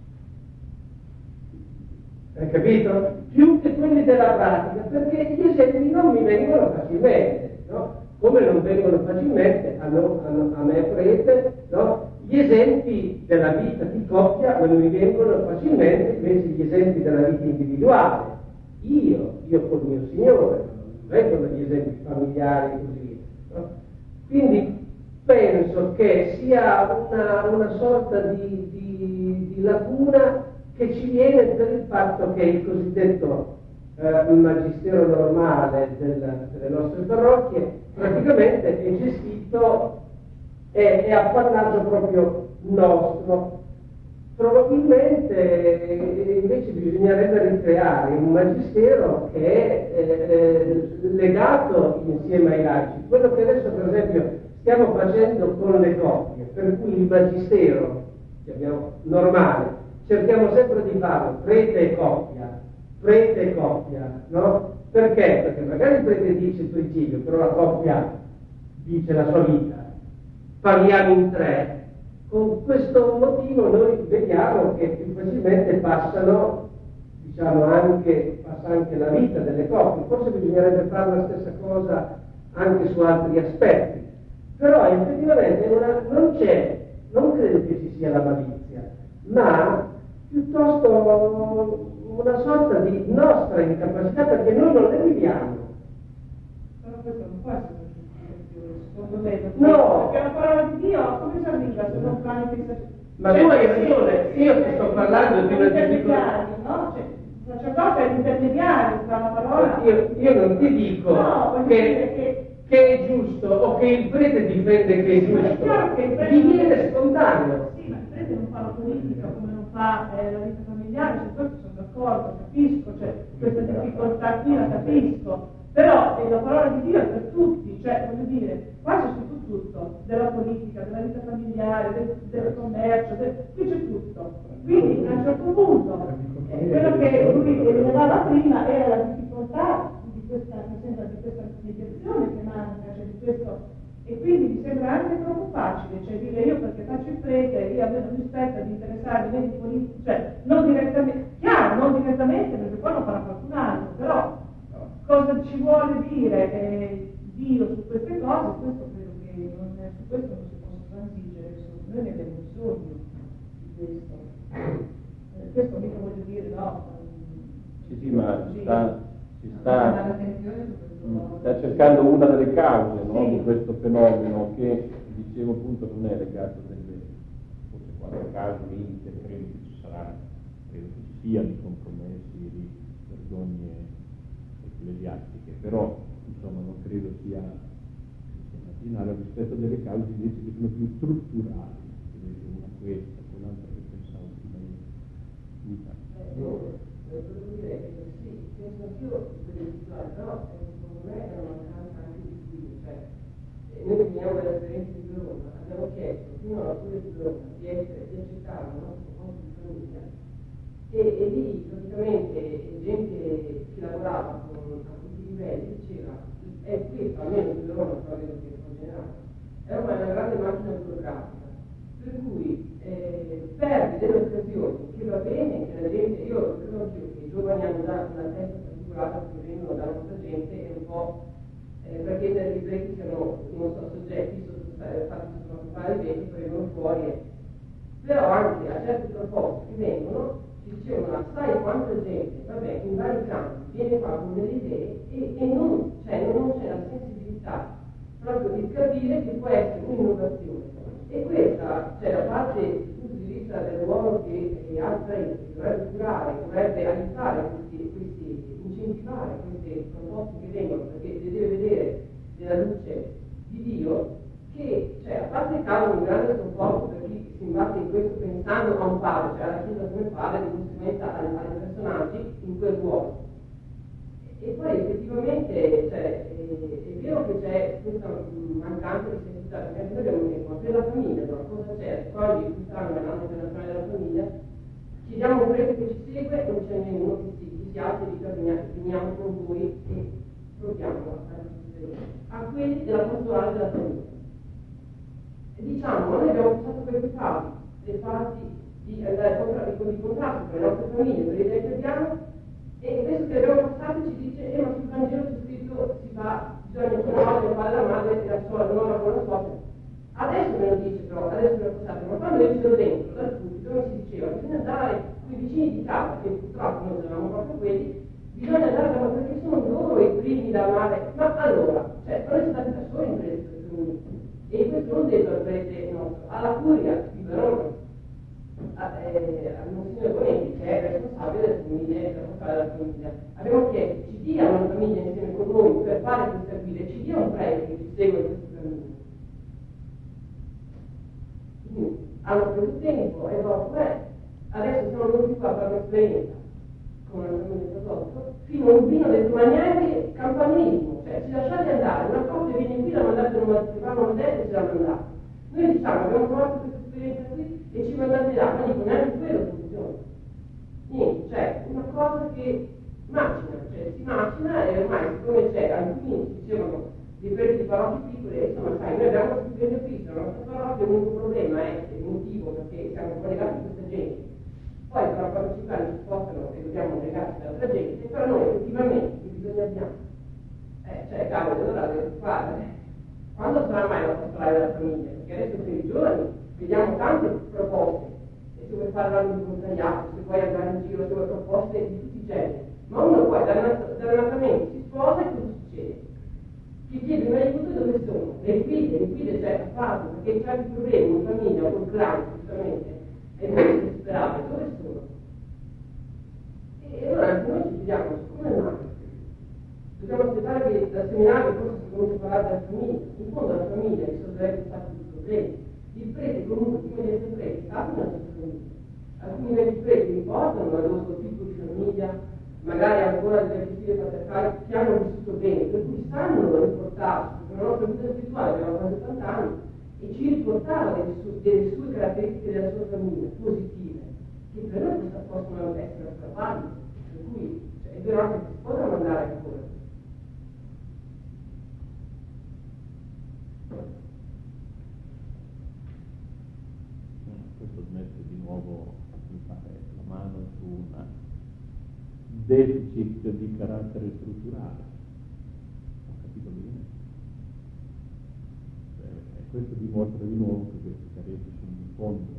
hai capito? Più che quelli della pratica, perché gli esempi non mi vengono facilmente, no? Come non vengono facilmente a, no, a, a me prete, no? Gli esempi della vita di coppia non mi vengono facilmente, invece gli esempi della vita individuale. Io, io col mio Signore, non vengono gli esempi familiari e così via. No? Quindi penso che sia una, una sorta di, di, di lacuna che ci viene per il fatto che il cosiddetto eh, magistero normale del, delle nostre parrocchie praticamente è gestito, è, è appannaggio proprio nostro. Probabilmente invece bisognerebbe ricreare un magistero che è eh, legato insieme ai laici. Quello che adesso per esempio stiamo facendo con le coppie, per cui il magistero chiamiamo normale, cerchiamo sempre di farlo prete e coppia, prete e coppia, no? Perché? Perché magari il prete dice il principio, però la coppia dice la sua vita, parliamo in tre. Con questo motivo noi vediamo che più facilmente passano, diciamo, anche, passa anche la vita delle coppie. Forse bisognerebbe fare la stessa cosa anche su altri aspetti. Però effettivamente una, non c'è, non credo che ci sia la malizia, ma piuttosto una sorta di nostra incapacità, perché noi non le viviamo. Però questo non può essere secondo me, no, perché la parola di Dio come si arriva se non tramite i sacerdoti? Ma tu hai ragione, io ti sto parlando di una difficoltà, no? Cioè, il sacerdote è l'intermediario tra la parola. Io, io non ti dico no, che, che, che è giusto o che il prete difende che è giusto, è chiaro che il prete gli viene spontaneo. Sì, ma il prete non fa la politica come non fa eh, la vita familiare, su questo sono d'accordo, capisco, cioè questa difficoltà qui la capisco. Però eh, la parola di Dio è per tutti, cioè voglio dire, quasi su tutto, della politica, della vita familiare, del, del commercio, del, qui c'è tutto. Quindi a un certo punto eh, quello che lui rilevava prima era la difficoltà di questa, mi sembra, di questa comunicazione che manca, cioè di questo, e quindi mi sembra anche troppo facile, cioè dire io perché faccio il prete, io almeno mi spetta di interessarmi né di politica, cioè non direttamente, chiaro, non direttamente perché poi lo farà qualcun altro, però cosa ci vuole dire eh, Dio su queste cose, questo credo che non è, su questo non si possa transigere, noi ne abbiamo bisogno di questo. Eh, questo mica voglio dire, no? Sì, sì, ma sì. sta, si sta, sta cercando una delle cause, no, sì. di questo fenomeno che, dicevo appunto, non è legato delle, forse qualche caso limite, credo che ci sarà, credo che ci sia di compromessi, di vergogne ecclesiastiche, però insomma non credo sia immaginare rispetto delle cause invece che sono più strutturali, una questa, quell'altra che pensavo prima io. Io volevo dire che sì, penso anch'io per il però secondo me è una mancanza anche di stile, cioè noi veniamo dall'esperienza di Verona, abbiamo chiesto fino alla cura di Verona di essere, di accettare il nostro conto di famiglia e, e lì praticamente gente che lavorava con livelli diceva è questo, almeno in Verona parlo di in generale, è ormai una grande macchina burocratica, per cui eh, perdi delle occasioni che va bene, che la gente, io credo anch'io che i giovani hanno già una testa particolare che vengono dalla nostra gente e un po' eh, pretendere che i preti siano, non so, soggetti fatti sottofare i venti, poi vengono fuori, e... però anche a certi proposte che vengono ci dicevano, sai quanta gente, vabbè, in vari campi viene qua con delle idee e, e non, cioè, non c'è la sensibilità proprio di capire che può essere un'innovazione. E questa, cioè da parte dal punto di vista vista del ruolo che eh, ha il prete, dovrebbe curare, dovrebbe aiutare questi, questi, incentivare queste proposte che vengono, perché le deve vedere nella luce di Dio, che, cioè, a parte il caso un grande sconforto per chi si imbatte in questo pensando a un padre, cioè alla Chiesa come padre, di conseguenza ai, ai personaggi in quel ruolo. E, e poi effettivamente, cioè, è, è vero che c'è questa mancanza di sensibilità, perché noi abbiamo detto, ma per la famiglia, no? Cosa c'è? Oggi quest'anno è l'anno internazionale della famiglia, chiediamo un prete che ci segue, non c'è nessuno che si, che si alza e dica veniamo con voi e proviamo a fare questo a quelli della pastorale della famiglia. Diciamo, noi abbiamo passato questi fasi, le fasi di, andare di, di contrasto con le nostre famiglie, per le idee che abbiamo, e adesso che abbiamo passato ci dice, eh ma sul Vangelo c'è scritto, si fa, bisogna chiamare il padre, la madre e la sua, la nonna con la suocera. Adesso me lo dice però, adesso me lo passate, ma quando io c'ero dentro, dal pubblico, mi si diceva, bisogna andare con i vicini di casa, che purtroppo noi eravamo proprio quelli, bisogna andare da perché sono loro i primi da amare, ma allora, cioè, noi siamo stati da soli in prete per comunità. E questo non detto al prete nostro, alla curia di Verona, a, eh, al Monsignore Bonelli, che è responsabile delle famiglie, responsabile della famiglia. Abbiamo chiesto, ci dia una famiglia insieme con noi per fare questa guida, ci dia un prete che ci segue in questo cammino. Quindi hanno preso tempo e dopo, eh, adesso siamo venuti qua per un'esperienza con una famiglia cattolica, fino a un vino detto, ma neanche campanilismo, cioè ci lasciate andare, una coppia viene qui, la mandate in una fanno vedere e ce la mandate. Noi diciamo, abbiamo provato questa esperienza qui e ci mandate là, ma dico, neanche quello funziona. Niente, cioè, una cosa che macina, cioè si macina e ormai siccome c'è, alcuni dicevano dei preti di parrocchie piccole, insomma, sai, noi abbiamo questo stipendio fisso, la nostra parrocchia, l'unico problema è il motivo perché siamo collegati a questa gente. Poi tra quattro cinque anni si spostano e dobbiamo legarci all'altra gente, però noi effettivamente che bisogno abbiamo? Eh, cioè, cavolo, allora deve fare. Quando sarà mai la pastorale della famiglia? Perché adesso per i giorni vediamo tante proposte, e se vuoi fare l'anno di volontariato, se vuoi andare in giro, se vuoi proposte di tutti i generi, ma uno poi dall'annatamente si sposa e cosa succede? Chi chiede un aiuto dove sono? Le guide, le guide c'è a farlo, perché c'è un problema in famiglia o con clan, giustamente, è molto disperato, dove sono? E allora anche noi ci chiediamo, come mai? Dobbiamo aspettare che dal seminario forse si comincia a parlare della famiglia. In fondo la famiglia risolverebbe un sacco di problemi. Il prete comunque, prima di essere prete, sta in una certa famiglia. Alcuni vecchi preti riportano la loro tipo di famiglia, magari ancora delle figlie patriarcali che hanno vissuto bene, per cui sanno riportarsi, perché la nostra vita spirituale aveva quasi ottanta anni, e ci riportava delle sue, delle sue caratteristiche della sua famiglia, positive, che per noi possono essere osservabili, per cui cioè, è vero anche che si possono andare ancora. Questo smette di nuovo di fare la mano su un deficit di carattere strutturale. Ho capito bene? Cioè, questo dimostra di nuovo che queste carenze sono di fondo.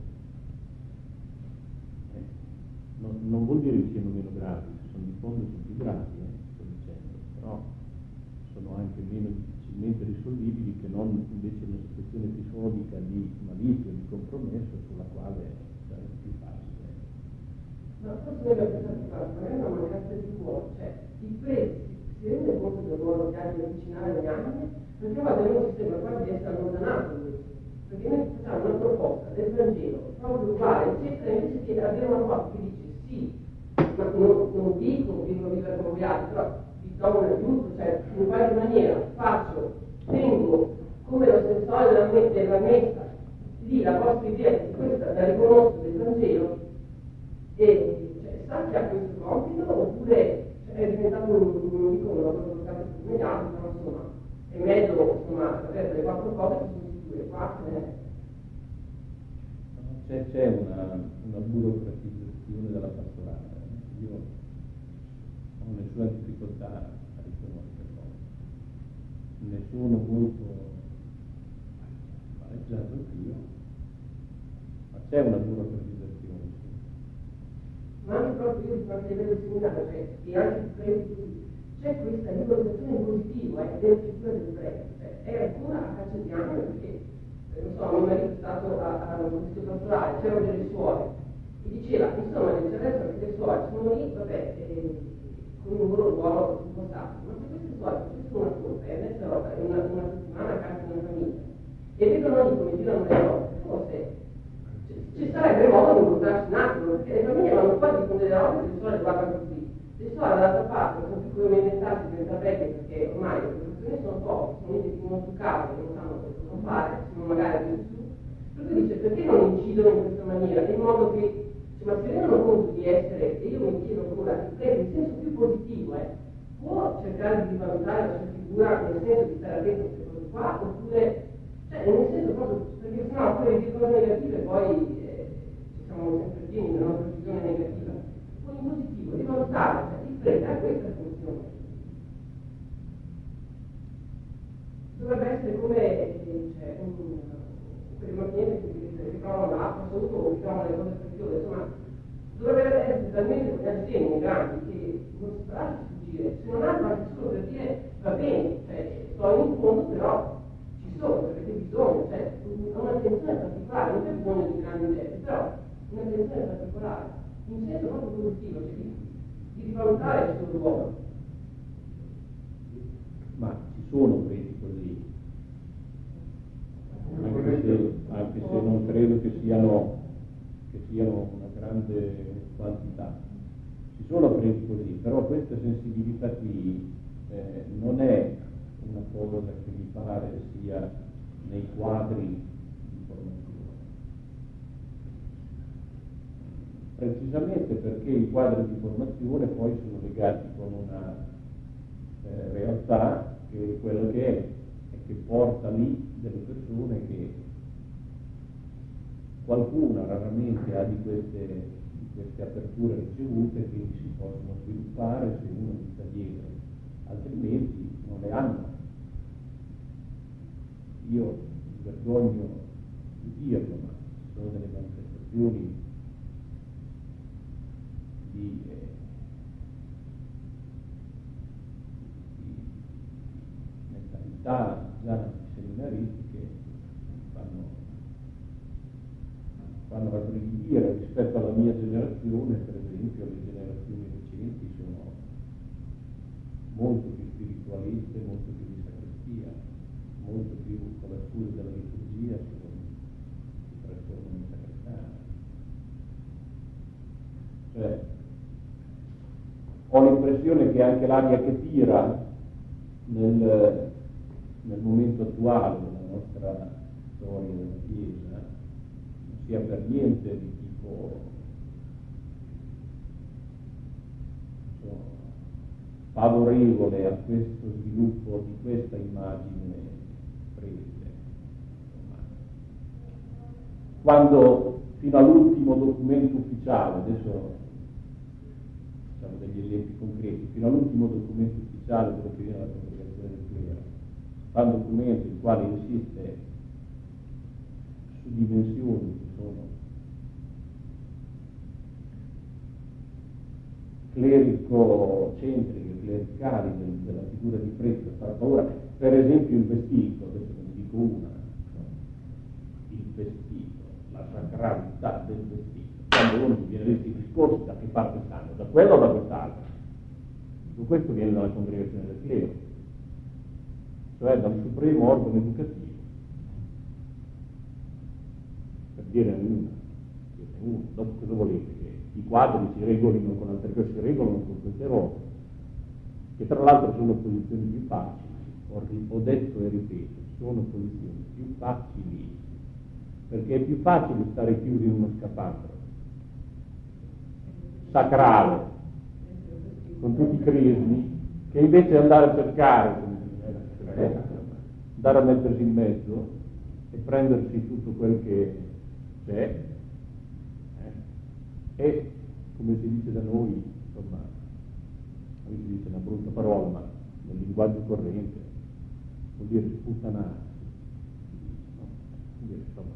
Eh, non, non vuol dire che siano meno gravi, se sono di fondo sono più gravi, eh, sto dicendo, però sono anche meno difficilmente risolvibili che non invece una situazione episodica di malizia, di compromesso sulla quale sarebbe più facile. Ma forse noi abbiamo pensato che non è una mancanza di ruolo, cioè il prete si rende conto del ruolo che ha di avvicinare le anime, perché a volte non si sembra quasi di essere allontanato da questo, perché noi facciamo una proposta del Vangelo proprio uguale, eccetera, invece che avere una cosa che dice sì, ma non, non dico che non vivere come voi altri, però vi do un aiuto, cioè in qualche maniera faccio, tengo come lo sensore della, me- della messa, lì la vostra idea di questa la riconosco del Vangelo, e cioè, sa che ha questo compito oppure cioè, è diventato un, non dico un lavoro bloccato per gli altri, però insomma è meglio insomma avere le quattro cose che sono sicure qua. Eh. C'è, c'è una, una burocratizzazione della pastorale. Io non ho nessuna difficoltà a riconoscerlo. Ne sono molto pareggiato anch'io, ma c'è una burocratizzazione. Ma anche proprio io di parte del seminario, cioè, e anche i preti così, c'è questa rivoluzione positiva eh, della figura del prete, cioè, è ancora a caccia di anime perché eh, non so, mio marito è stato a, a un ufficio pastorale, c'erano delle suore, e diceva, insomma, le certezze che le suore sono lì, vabbè, eh, con un loro ruolo impostato, ma se queste suore facessero una curva e avessero una, una settimana a casa di una famiglia, e vedono lì come girano le cose, forse ci sarebbe modo di incontrarsi un attimo, perché le famiglie vanno poi di con delle robe che le suore guardano così. Le suore dall'altra parte sono più coinventate senza vecchie perché ormai le persone sono poche, sono lì che vivono su casa e non sanno cosa fare, sono magari più su. Per cui dice perché non incidono in questa maniera, in modo che cioè, ma si rendono conto di essere, e io mi chiedo ancora, ripeto, in senso più positivo, eh, può cercare di valutare la sua figura nel senso di stare attento a queste cose qua, oppure, cioè nel senso proprio, perché sennò poi le cose negative poi eh, siamo sempre pieni della nostra visione negativa. In positivo, di valutare, cioè di prendere questa funzione. Dovrebbe essere come cioè, un, quelle macchinette che ricavano l'acqua sotto o ricavano le cose preziose, insomma, dovrebbe essere talmente con gli assegni grandi che non si farà sfuggire, se non altro anche solo per dire va bene, cioè sto in fondo, però ci sono, perché bisogno, cioè un'attenzione particolare, non c'è bisogno di grandi gesti, però un'attenzione particolare. In senso proprio positivo, cioè di, di rivalutare il suo ruolo. Ma ci sono preti così, anche se, anche se non credo che siano, che siano una grande quantità. Ci sono preti così, però questa sensibilità qui eh, non è una cosa che mi pare sia nei quadri di formazione. Precisamente perché i quadri di formazione poi sono legati con una eh, realtà che è quella che è, e che porta lì delle persone che qualcuna raramente ha di queste, di queste aperture ricevute, quindi si possono sviluppare se uno gli sta dietro, altrimenti non le hanno. Io mi vergogno di dirlo, ma ci sono delle manifestazioni Di, eh, di mentalità già seminaristi che fanno, fanno rabbrividire rispetto alla mia generazione. Per esempio le generazioni recenti sono molto più spiritualiste, molto più di sacrestia, molto più con la scusa della liturgia sono, si trasformano in sacrestani. Cioè, ho l'impressione che anche l'aria che tira nel, nel momento attuale della nostra storia della Chiesa non sia per niente di tipo so, favorevole a questo sviluppo di questa immagine prete. Quando fino all'ultimo documento ufficiale, adesso facciamo degli esempi concreti, fino all'ultimo documento ufficiale quello che viene dalla congregazione del clero, fa un documento il quale insiste su dimensioni che sono clerico-centriche, clericali del, della figura di prete, per far paura. Per esempio il vestito, adesso ne dico una, no? Il vestito, la sacralità del vestito. Quando uno viene detto i discorsi, da che parte stanno? Da quello o da quest'altro? Tutto questo viene dalla congregazione del clero, cioè dal supremo organo educativo, per dire una, una. Dopo cosa volete? Che i quadri si regolino con altre cose, si regolano con queste robe, che tra l'altro sono posizioni più facili. Ho detto e ripeto, sono posizioni più facili, perché è più facile stare chiusi in uno scafandro sacrale con tutti i crismi, che invece andare a cercare, eh, andare a mettersi in mezzo e prendersi tutto quel che c'è, eh, e come si dice da noi, insomma, noi si dice una brutta parola, ma nel linguaggio corrente vuol dire sputtanare, no? Vuol dire, insomma,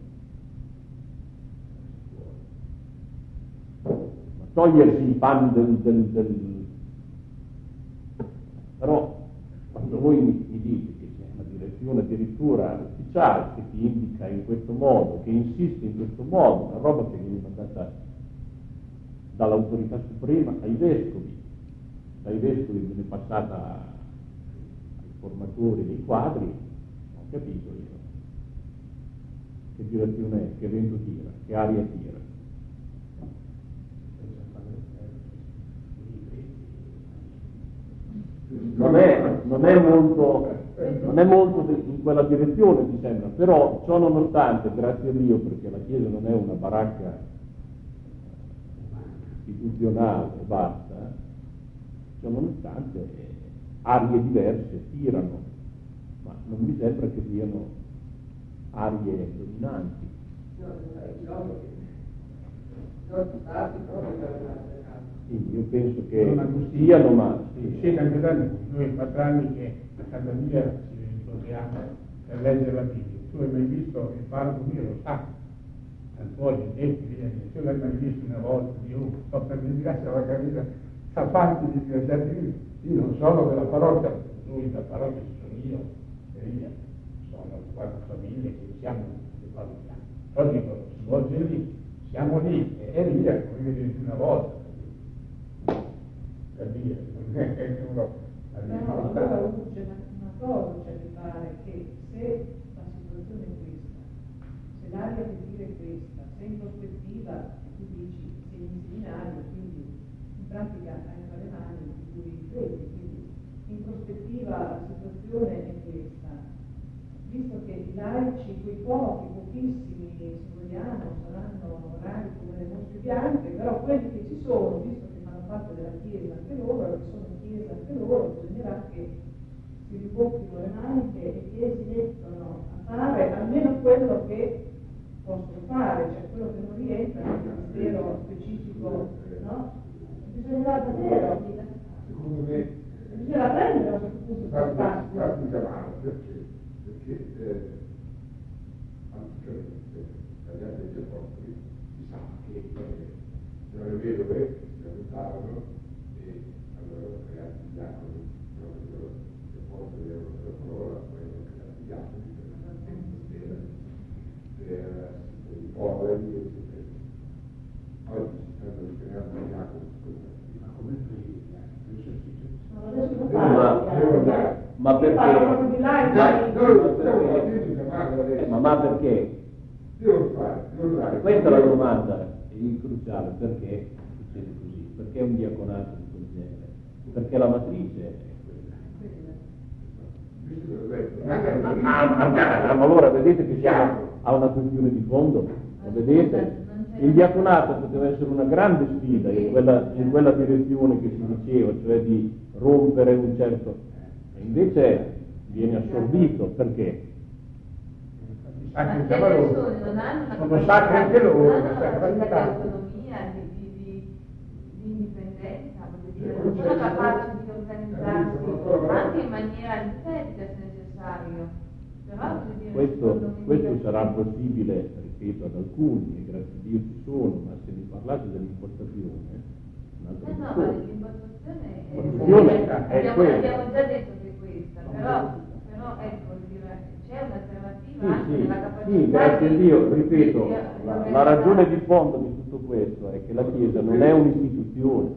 ma togliersi i panni del, del, del... Però quando voi mi, mi dite che c'è una direzione un'istituzione addirittura ufficiale che ti indica in questo modo, che insiste in questo modo, una roba che viene mandata dall'autorità suprema ai vescovi, dai vescovi viene passata ai formatori dei quadri, ho capito io. Che direzione è, che vento tira, che aria tira. Non è, non è molto, non è molto in quella direzione, mi sembra, però ciò nonostante, grazie a Dio, perché la Chiesa non è una baracca istituzionale e basta, ciò nonostante arie diverse tirano, ma non mi sembra che siano arie dominanti. No, no, non stati proprio. Sì, io penso che siano, ma sì. Siete anche da noi, noi quattro anni che a casa mia ci ritroviamo per leggere la Bibbia. Tu hai mai visto il parroco mio, lo sa, Antonio, tempi, tu l'hai mai visto una volta, io sto per dire la camisa, sa fanti di divertirmi, io non sono della parrocchia, lui da parrocchia sono io e via, sono quattro famiglie che siamo le parrocchiane. Poi dico, si svolge lì, siamo lì e via, come vedete una volta. Per dire, non è uno no, allora c'è una, una cosa c'è da fare, che se la situazione è questa, se l'aria che tira è questa, se in prospettiva tu dici sei in seminario, quindi in pratica hai tra le mani i tuoi credi, quindi in prospettiva la situazione è questa, visto che i laici, quei pochi, pochissimi, se vogliamo, saranno rari come le mosche bianche, però quelli che ci sono, visto che parte della Chiesa anche loro, che sono Chiesa anche loro, bisognerà che si ribocchino le maniche e che si mettono a fare almeno quello che possono fare, cioè quello che non rientra nel ministero specifico, no? Bisognerà davvero, secondo me, bisognerà prendere a questo punto questo spazio. Fatti chiamare perché? Perché eh, anticamente dagli altri degli apostoli si sa che eh, c'erano le vedove aiutavano e allora creati gli diaconi, proprio le porte avevano la parola, poi erano creati gli diaconi per per per i poveri, eccetera. Oggi si stanno creando gli diaconi, ma come ma, ma perché? Ma, ma perché? Devo fare, devo fare. Questa è la domanda, il cruciale, perché succede così? Perché un diaconato di quel genere? Perché la matrice è quella. Ma, ma allora vedete che siamo a una questione di fondo? Lo vedete? Il diaconato poteva essere una grande sfida in quella, in quella direzione che si diceva, cioè di rompere un certo... E invece viene assorbito, perché? Ma le persone non hanno la sono sacre anche loro, non hanno la capacità di autonomia, di, di, di indipendenza, non sono capaci di organizzarsi anche in maniera estetica se necessario. Però, dire, questo, questo sarà possibile, ripeto, ad alcuni, e grazie a Dio ci sono, ma se mi parlate dell'impostazione, un'altra eh no, cosa. ma l'impostazione è, L'impostazione è abbiamo, quella. abbiamo già detto che è questa, però, però ecco, dire, c'è un'alternativa Sì, anche sì, nella capacità sì, grazie a Dio, di, ripeto, di, la, di la ragione di fondo di tutto questo è che la Chiesa non è un'istituzione,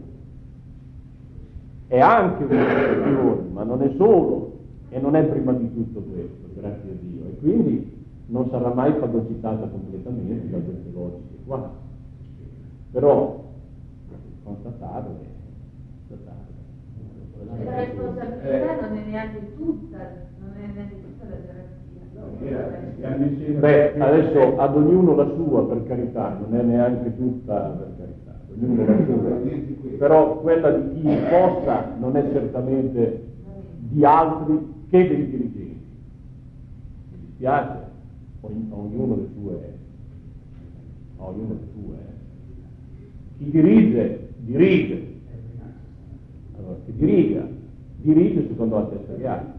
è anche un'istituzione, ma non è solo, e non è prima di tutto questo, grazie a Dio, e quindi non sarà mai fagocitata completamente da queste logiche qua. Però constatare, constatare. la responsabilità non è neanche tutta, non è neanche tutta la gerarchia. Beh, adesso ad ognuno la sua, per carità, non è neanche tutta, per carità, ognuno la sua. Però quella di chi possa non è certamente di altri che dei dirigenti. Mi dispiace, ognuno le sue, ognuno le sue. Chi dirige, dirige. Allora, chi diriga, dirige secondo la testa di altri.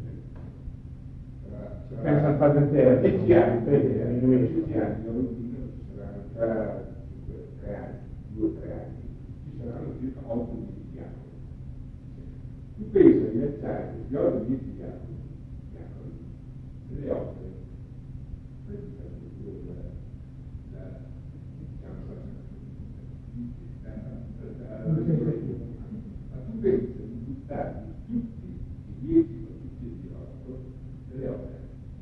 Pensa al padre Terra, dieci anni, per lui dieci anni, non lo dico, ci saranno tra tre anni, due o tre anni, ci saranno circa otto diacono. Tu pensa di lasciare gli otto dieci diaconi delle opere, questo è stato la, la, diciamo, la, la, la, ma tu pensi di buttare tutti i dieci o tutti gli otto delle opere.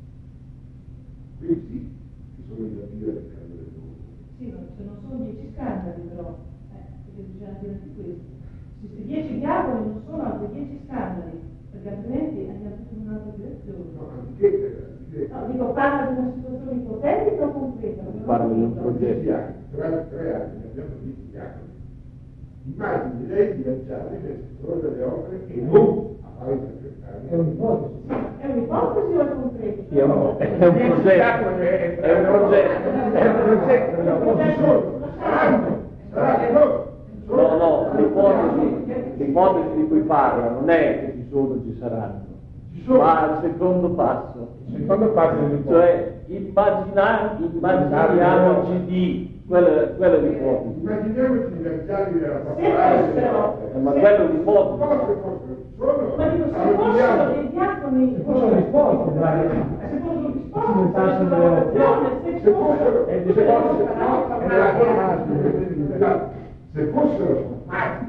Quindi sì, ci sono i da dire del caso del mondo. Sì, non, se non sono dieci scandali però, eh, perché bisogna dire anche questo. Questi dieci diavoli non sono altri dieci scandali, perché altrimenti andiamo tutti in un'altra direzione. No, anziché, anziché. No, dico, parla di una situazione ipotetica o concreta? Parlo di un progetto. Dieci anni, tre, tre anni, abbiamo dieci anni. Immagini lei di viaggiare nel settore delle opere e non a fare i secretari. È un'ipotesi. È un'ipotesi o è concreto? Sì, è un, è un progetto, è un progetto, è un progetto. No, non ci sono, saranno, saranno. No, no, l'ipotesi, l'ipotesi di cui parla non è che ci sono, ci saranno, Ci sono. ma al secondo passo, Il secondo passo dell'ipotesi. cioè immagina, immaginiamoci di, quella, quella è l'ipotesi, Immaginiamoci i viaggiari della Se pastorale. fossero, Eh, ma quello è l'ipotesi. Forse fossero, sono, ma dico, se fossero dei diaconi, Se fossero risposte, dai. se fossero risposte, Diventassero delle no, se se fossero, fossero, se fossero, no, è la forma, se fossero formati,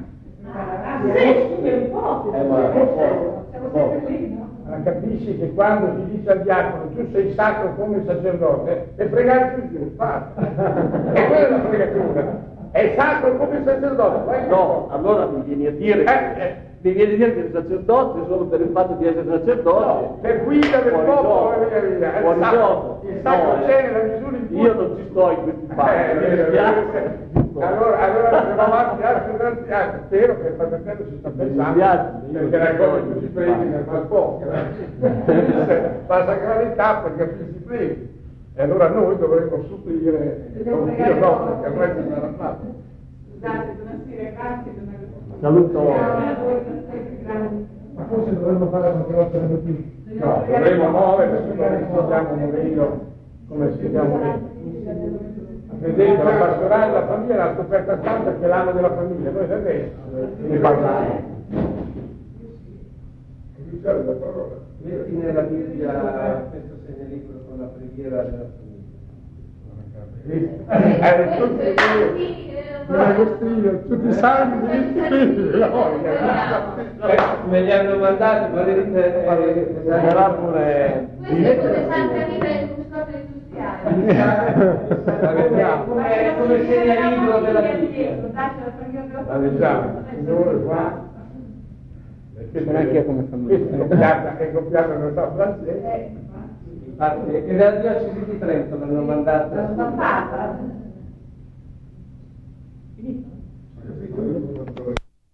sì, è un'ipotesi. Eh, ma- Siamo sempre lì, no? Ma capisci che quando si dice al diacono tu sei sacro come sacerdote, è fregare tutti il fatto. E quella è la fregatura. È sacro come sacerdote. vai. No, allora mi vieni a dire, Eh, eh. mi vieni a dire che il sacerdote solo per il fatto di essere sacerdote, No, per guida del fuori popolo gioco, e via via. È fuori sacro. gioco. Il sacro No, c'è eh. nella misura in cui Io non ci sto in questi fatti, Eh, mi vero, dispiace. vero. Allora, allora andiamo avanti altri tanti anni. Spero che il Padre Fratello ci sta Mi pensando, dispiace, io perché non la so cosa in che si questi predica fatti. fa poco. La sacralità perché più si predica. E allora noi dovremmo supplire con Dio no, perché a noi ci sarà fatto. Scusate, buonasera, grazie per aver Saluto. Ma forse dovremmo fare qualche volta le notizie. No, dovremmo muovere perché noi sentiamo meglio come sentiamo meglio. Vedete, la pastorale della famiglia è la scoperta santa che è l'anno della famiglia, noi adesso ne parliamo. cominciare la parola. Metti nella Bibbia questo segnalibro con la preghiera della famiglia. Eh, tutti l'Agostino, tutti i santi, Me li hanno mandati, ma vedete, Sarà pure... Questo è come Santa Rita e il custode industriale. come, come segnalibro della Bibbia. la leggiamo, Signore qua. Neanche come famiglia. Questa è copiata, è copiata in realtà francese. Infatti, e dalla diocesi di Trento l'hanno mandata. L'hanno mandata. Finito?